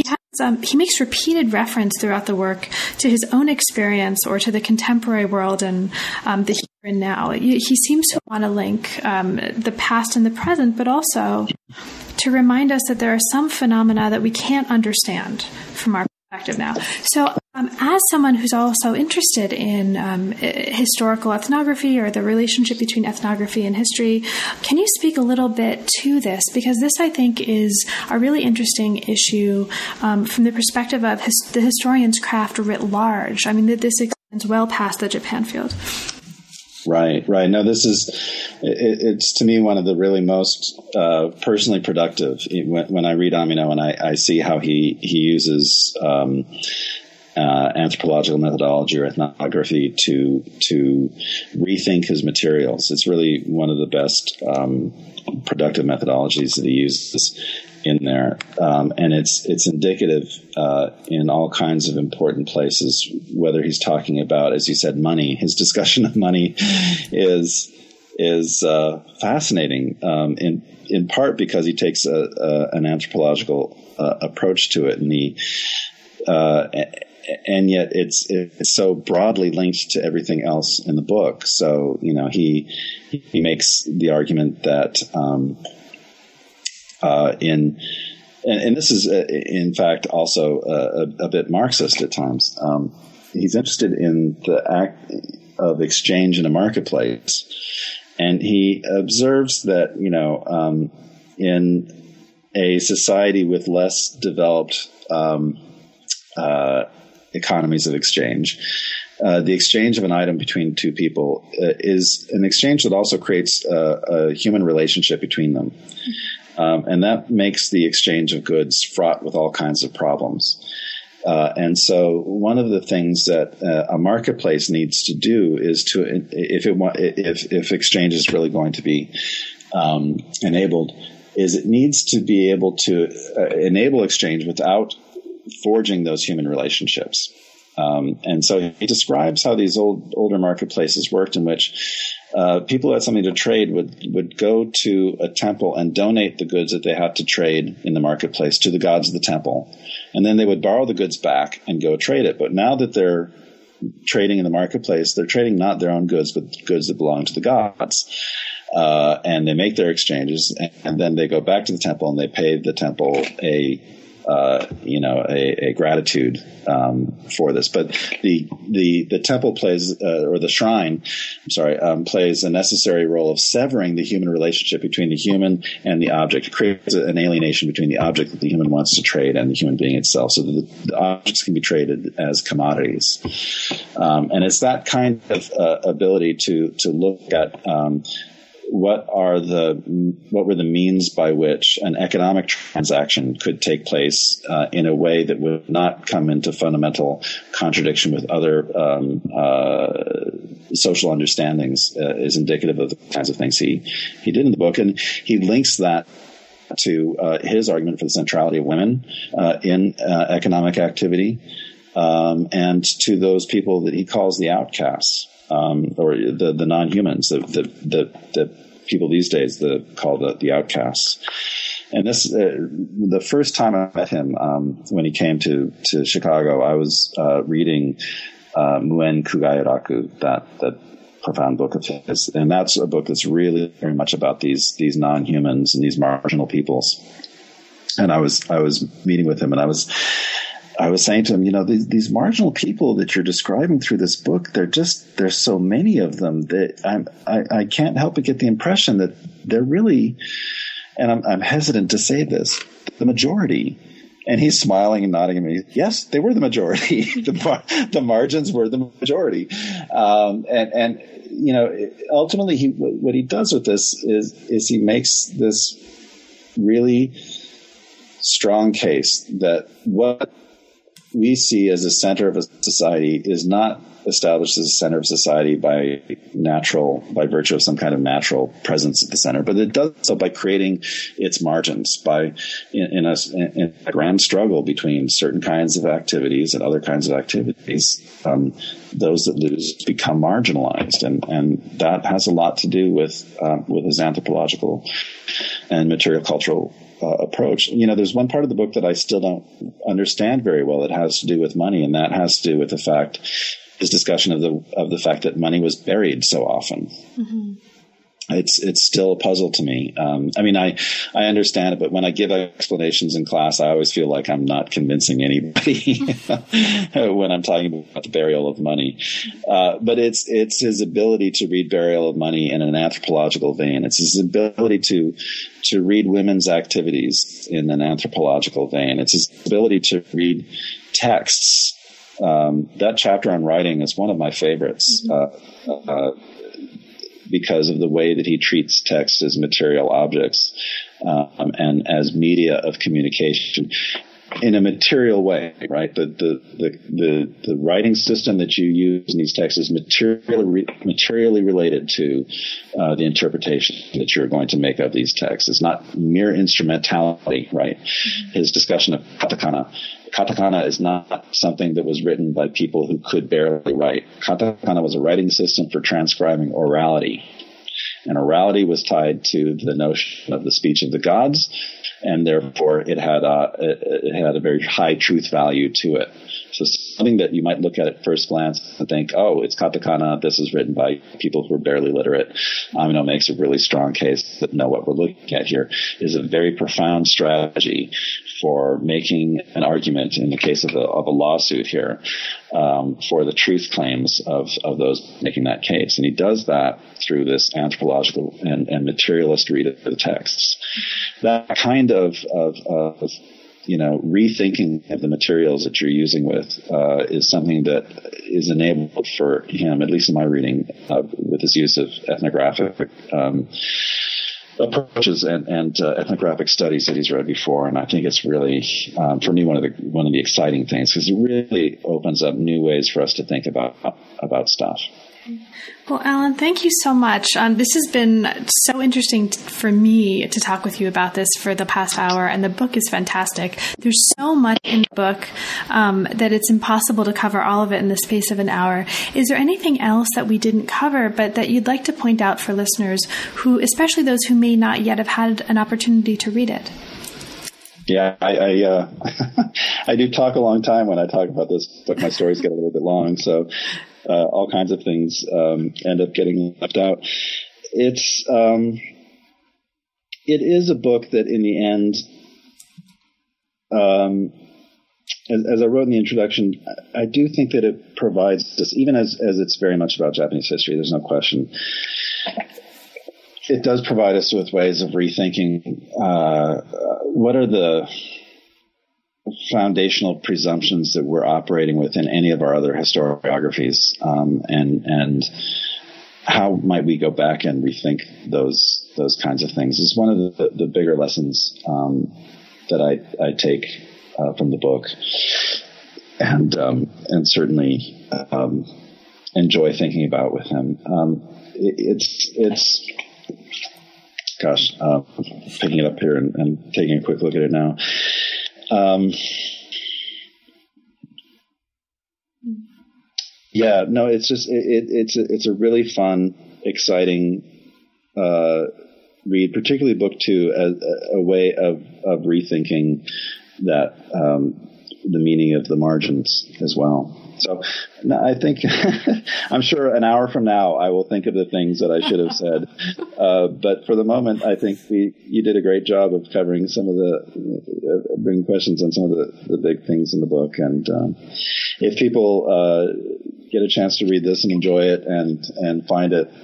He makes repeated reference throughout the work to his own experience or to the contemporary world and the here and now. He seems to want to link the past and the present, but also to remind us that there are some phenomena that we can't understand from our perspective now. So as someone who's also interested in historical ethnography or the relationship between ethnography and history, can you speak a little bit to this? Because this, I think, is a really interesting issue from the perspective of the historian's craft writ large. I mean, this extends well past the Japan field. Right. No, it's to me one of the really most personally productive. When I read Amino and I see how he uses anthropological methodology or ethnography to rethink his materials. It's really one of the best productive methodologies that he uses in there, and it's indicative in all kinds of important places. Whether he's talking about, as you said, money, his discussion of money is fascinating. In part because he takes an anthropological approach to it, and yet it's so broadly linked to everything else in the book. So he makes the argument that and this is in fact also a bit Marxist at times. He's interested in the act of exchange in a marketplace, and he observes that in a society with less developed economies of exchange, the exchange of an item between two people is an exchange that also creates a human relationship between them. And that makes the exchange of goods fraught with all kinds of problems. And so one of the things that a marketplace needs to do is to, if exchange is really going to be enabled, is it needs to be able to enable exchange without forging those human relationships. And so he describes how these older marketplaces worked, in which people who had something to trade would go to a temple and donate the goods that they had to trade in the marketplace to the gods of the temple. And then they would borrow the goods back and go trade it. But now that they're trading in the marketplace, they're trading not their own goods, but goods that belong to the gods. And they make their exchanges, and then they go back to the temple and they pay the temple a gratitude for this. But the temple plays, or the shrine, plays a necessary role of severing the human relationship between the human and the object. It creates an alienation between the object that the human wants to trade and the human being itself, so that the objects can be traded as commodities. And it's that kind of ability to look at what were the means by which an economic transaction could take place in a way that would not come into fundamental contradiction with other social understandings, is indicative of the kinds of things he did in the book. And he links that to his argument for the centrality of women in economic activity, and to those people that he calls the outcasts, or the non-humans, the people these days call the outcasts. And this, the first time I met him, when he came to Chicago, I was reading Muen Kugairaku, that profound book of his, and that's a book that's really very much about these non-humans and these marginal peoples. And I was meeting with him, and I was saying to him, these marginal people that you're describing through this book, there's so many of them that I can't help but get the impression that they're really, and I'm hesitant to say this, the majority. And he's smiling and nodding at me. Yes, they were the majority. The margins were the majority. And ultimately, what he does with this is he makes this really strong case that what we see as a center of a society is not established as a center of society by virtue of some kind of natural presence at the center, but it does so by creating its margins, in a grand struggle between certain kinds of activities and other kinds of activities. Those that lose become marginalized, and that has a lot to do with his anthropological and material cultural approach. There's one part of the book that I still don't understand very well. It has to do with money, and that has to do with his discussion of the fact that money was buried so often. Mm-hmm. It's still a puzzle to me. I understand it, but when I give explanations in class, I always feel like I'm not convincing anybody when I'm talking about the burial of money. But it's his ability to read burial of money in an anthropological vein. It's his ability to read women's activities in an anthropological vein. It's his ability to read texts. That chapter on writing is one of my favorites. Mm-hmm. Because of the way that he treats text as material objects, and as media of communication in a material way, right? The writing system that you use in these texts is materially related to the interpretation that you're going to make of these texts. It's not mere instrumentality, right? Mm-hmm. His discussion of katakana. Katakana is not something that was written by people who could barely write. Katakana was a writing system for transcribing orality. And orality was tied to the notion of the speech of the gods, and therefore it had a very high truth value to it. So something that you might look at first glance and think, oh, it's katakana, this is written by people who are barely literate. Amino makes a really strong case that no, what we're looking at here is a very profound strategy for making an argument in the case of a lawsuit here, for the truth claims of those making that case. And he does that through this anthropological and materialist read of the texts. That kind of rethinking of the materials that you're using with is something that is enabled for him, at least in my reading, with his use of ethnographic approaches and ethnographic studies that he's read before. And I think it's really, for me, one of the exciting things, because it really opens up new ways for us to think about stuff. Well, Alan, thank you so much. This has been so interesting for me to talk with you about this for the past hour, and the book is fantastic. There's so much in the book that it's impossible to cover all of it in the space of an hour. Is there anything else that we didn't cover, but that you'd like to point out for listeners who, especially those who may not yet have had an opportunity to read it? Yeah, I do talk a long time when I talk about this book. My stories get a little bit long, so all kinds of things end up getting left out. It is a book that, in the end, as I wrote in the introduction, I do think that it provides this, even as it's very much about Japanese history. There's no question. It does provide us with ways of rethinking what are the foundational presumptions that we're operating with in any of our other historiographies, and how might we go back and rethink those kinds of things? Is one of the bigger lessons that I take from the book, and certainly enjoy thinking about with him. It's gosh, picking it up here and taking a quick look at it now. Yeah, no, it's just it's a really fun, exciting read, particularly book 2 as a way of rethinking that the meaning of the margins as well. So I think I'm sure an hour from now I will think of the things that I should have said. But for the moment, I think you did a great job of covering some of bringing questions on some of the big things in the book. And if people get a chance to read this and enjoy it and find it,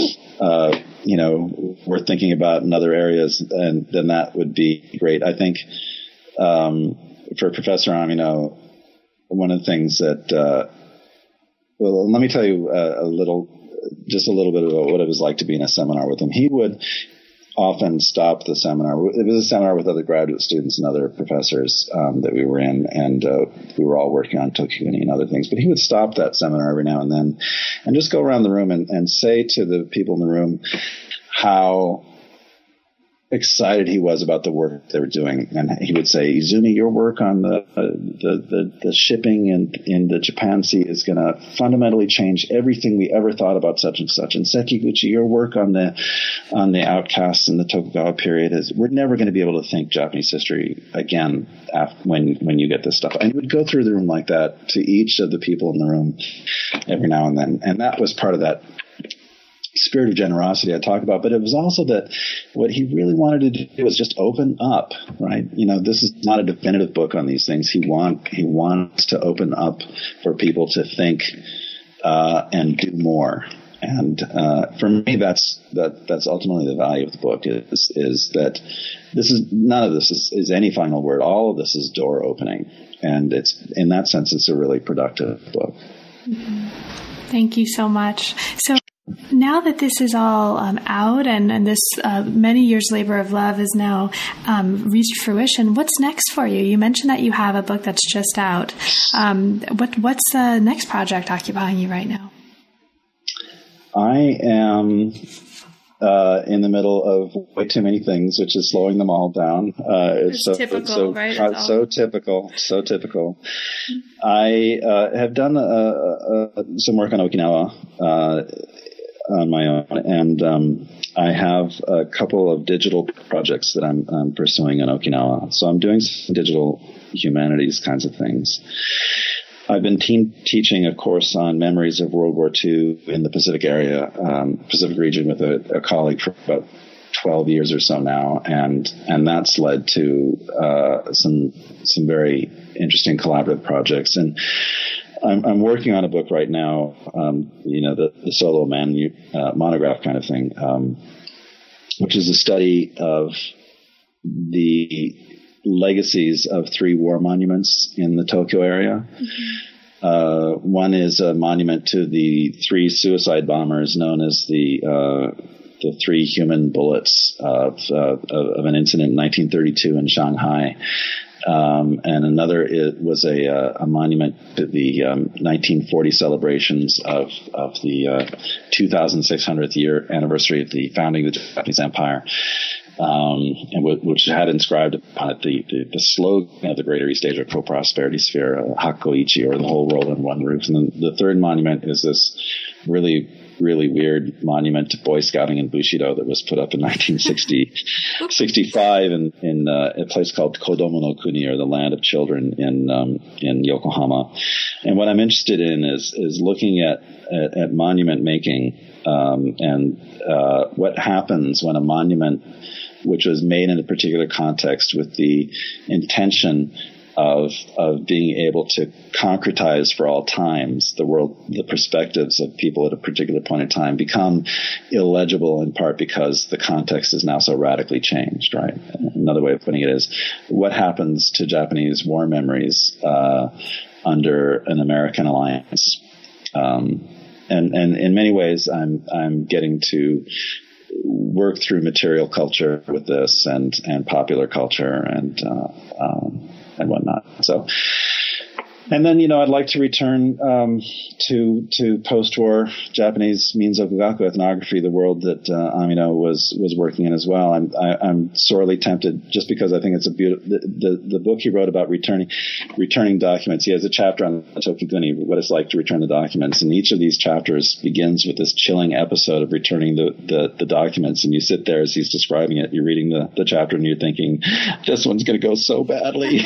worth thinking about in other areas, and then that would be great. I think for Professor Amino, one of the things that, well, let me tell you just a little bit about what it was like to be in a seminar with him. He would often stop the seminar. It was a seminar with other graduate students and other professors that we were in, and we were all working on Tokyo-Uni and other things. But he would stop that seminar every now and then and just go around the room and say to the people in the room how excited he was about the work they were doing. And he would say, Izumi, your work on the shipping in the Japan Sea is going to fundamentally change everything we ever thought about such and such. And Sekiguchi, your work on the outcasts in the Tokugawa period we're never going to be able to think Japanese history again when you get this stuff. And he would go through the room like that to each of the people in the room every now and then. And that was part of that spirit of generosity I talk about, but it was also that what he really wanted to do was just open up, right? This is not a definitive book on these things. He wants to open up for people to think and do more. And for me, that's ultimately the value of the book is that none of this is any final word. All of this is door opening, and it's in that sense it's a really productive book. Mm-hmm. Thank you so much. So now that this is all out and this many years labor of love is now reached fruition, what's next for you? You mentioned that you have a book that's just out. What's the next project occupying you right now? I am in the middle of way too many things, which is slowing them all down. It's typical, right? So typical. I have done some work on Okinawa on my own, and I have a couple of digital projects that I'm pursuing on Okinawa. So I'm doing some digital humanities kinds of things. I've been teaching a course on memories of World War II in the Pacific area, Pacific region, with a colleague for about 12 years or so now, and that's led to some very interesting collaborative projects. And I'm working on a book right now, the solo man monograph kind of thing, which is a study of the legacies of 3 war monuments in the Tokyo area. Mm-hmm. One is a monument to the 3 suicide bombers known as the 3 human bullets of an incident in 1932 in Shanghai. And another was a monument to the 1940 celebrations of the 2600th year anniversary of the founding of the Japanese Empire, and which had inscribed upon it the slogan of the Greater East Asia Co-Prosperity Sphere, Hakkoichi, or the whole world on one roof. And then the third monument is this really weird monument to Boy Scouting in Bushido that was put up in 1965 in a place called Kodomo no Kuni, or the land of children, in Yokohama. And what I'm interested in is looking at monument making, and what happens when a monument, which was made in a particular context with the intention of being able to concretize for all times the world, the perspectives of people at a particular point in time, become illegible in part because the context is now so radically changed, right? Another way of putting it is, what happens to Japanese war memories under an American alliance? and in many ways, I'm getting to work through material culture with this, and popular culture, and whatnot. So. And then, I'd like to return to post-war Japanese Minzo Gaku ethnography, the world that Amino was working in as well. I'm sorely tempted, just because I think it's a beautiful. The book he wrote about returning documents. He has a chapter on Tokiguni, what it's like to return the documents, and each of these chapters begins with this chilling episode of returning the documents. And you sit there as he's describing it, you're reading the chapter, and you're thinking, this one's going to go so badly,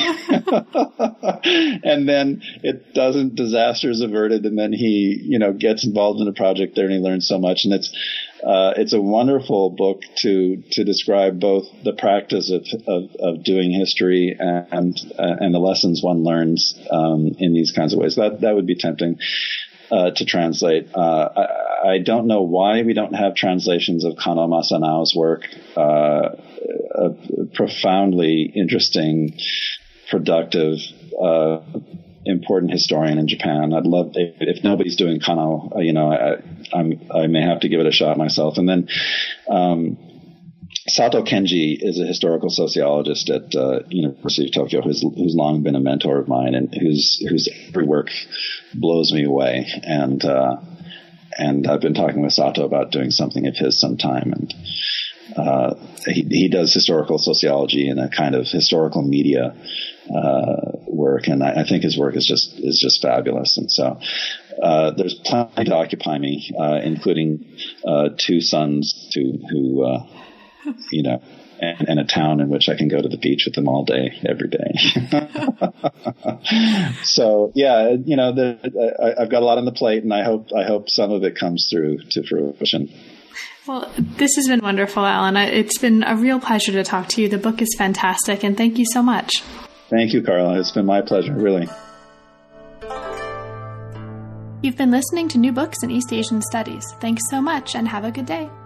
and then it doesn't. Disaster's averted, and then he, gets involved in a project there, and he learns so much. And it's a wonderful book to describe both the practice of doing history and the lessons one learns in these kinds of ways. That would be tempting to translate. I don't know why we don't have translations of Kano Masanao's work. A profoundly interesting, productive, important historian in Japan. I'd love, if nobody's doing Kano, I may have to give it a shot myself. And then Sato Kenji is a historical sociologist at University of Tokyo who's long been a mentor of mine, and whose every work blows me away. And I've been talking with Sato about doing something of his sometime. And he does historical sociology and a kind of historical media work, and I think his work is just fabulous. And so there's plenty to occupy me, including two sons who and a town in which I can go to the beach with them all day, every day. So yeah, I've got a lot on the plate, and I hope some of it comes through to fruition. Well, this has been wonderful, Alan. It's been a real pleasure to talk to you. The book is fantastic, and thank you so much. Thank you, Carla. It's been my pleasure, really. You've been listening to New Books in East Asian Studies. Thanks so much, and have a good day.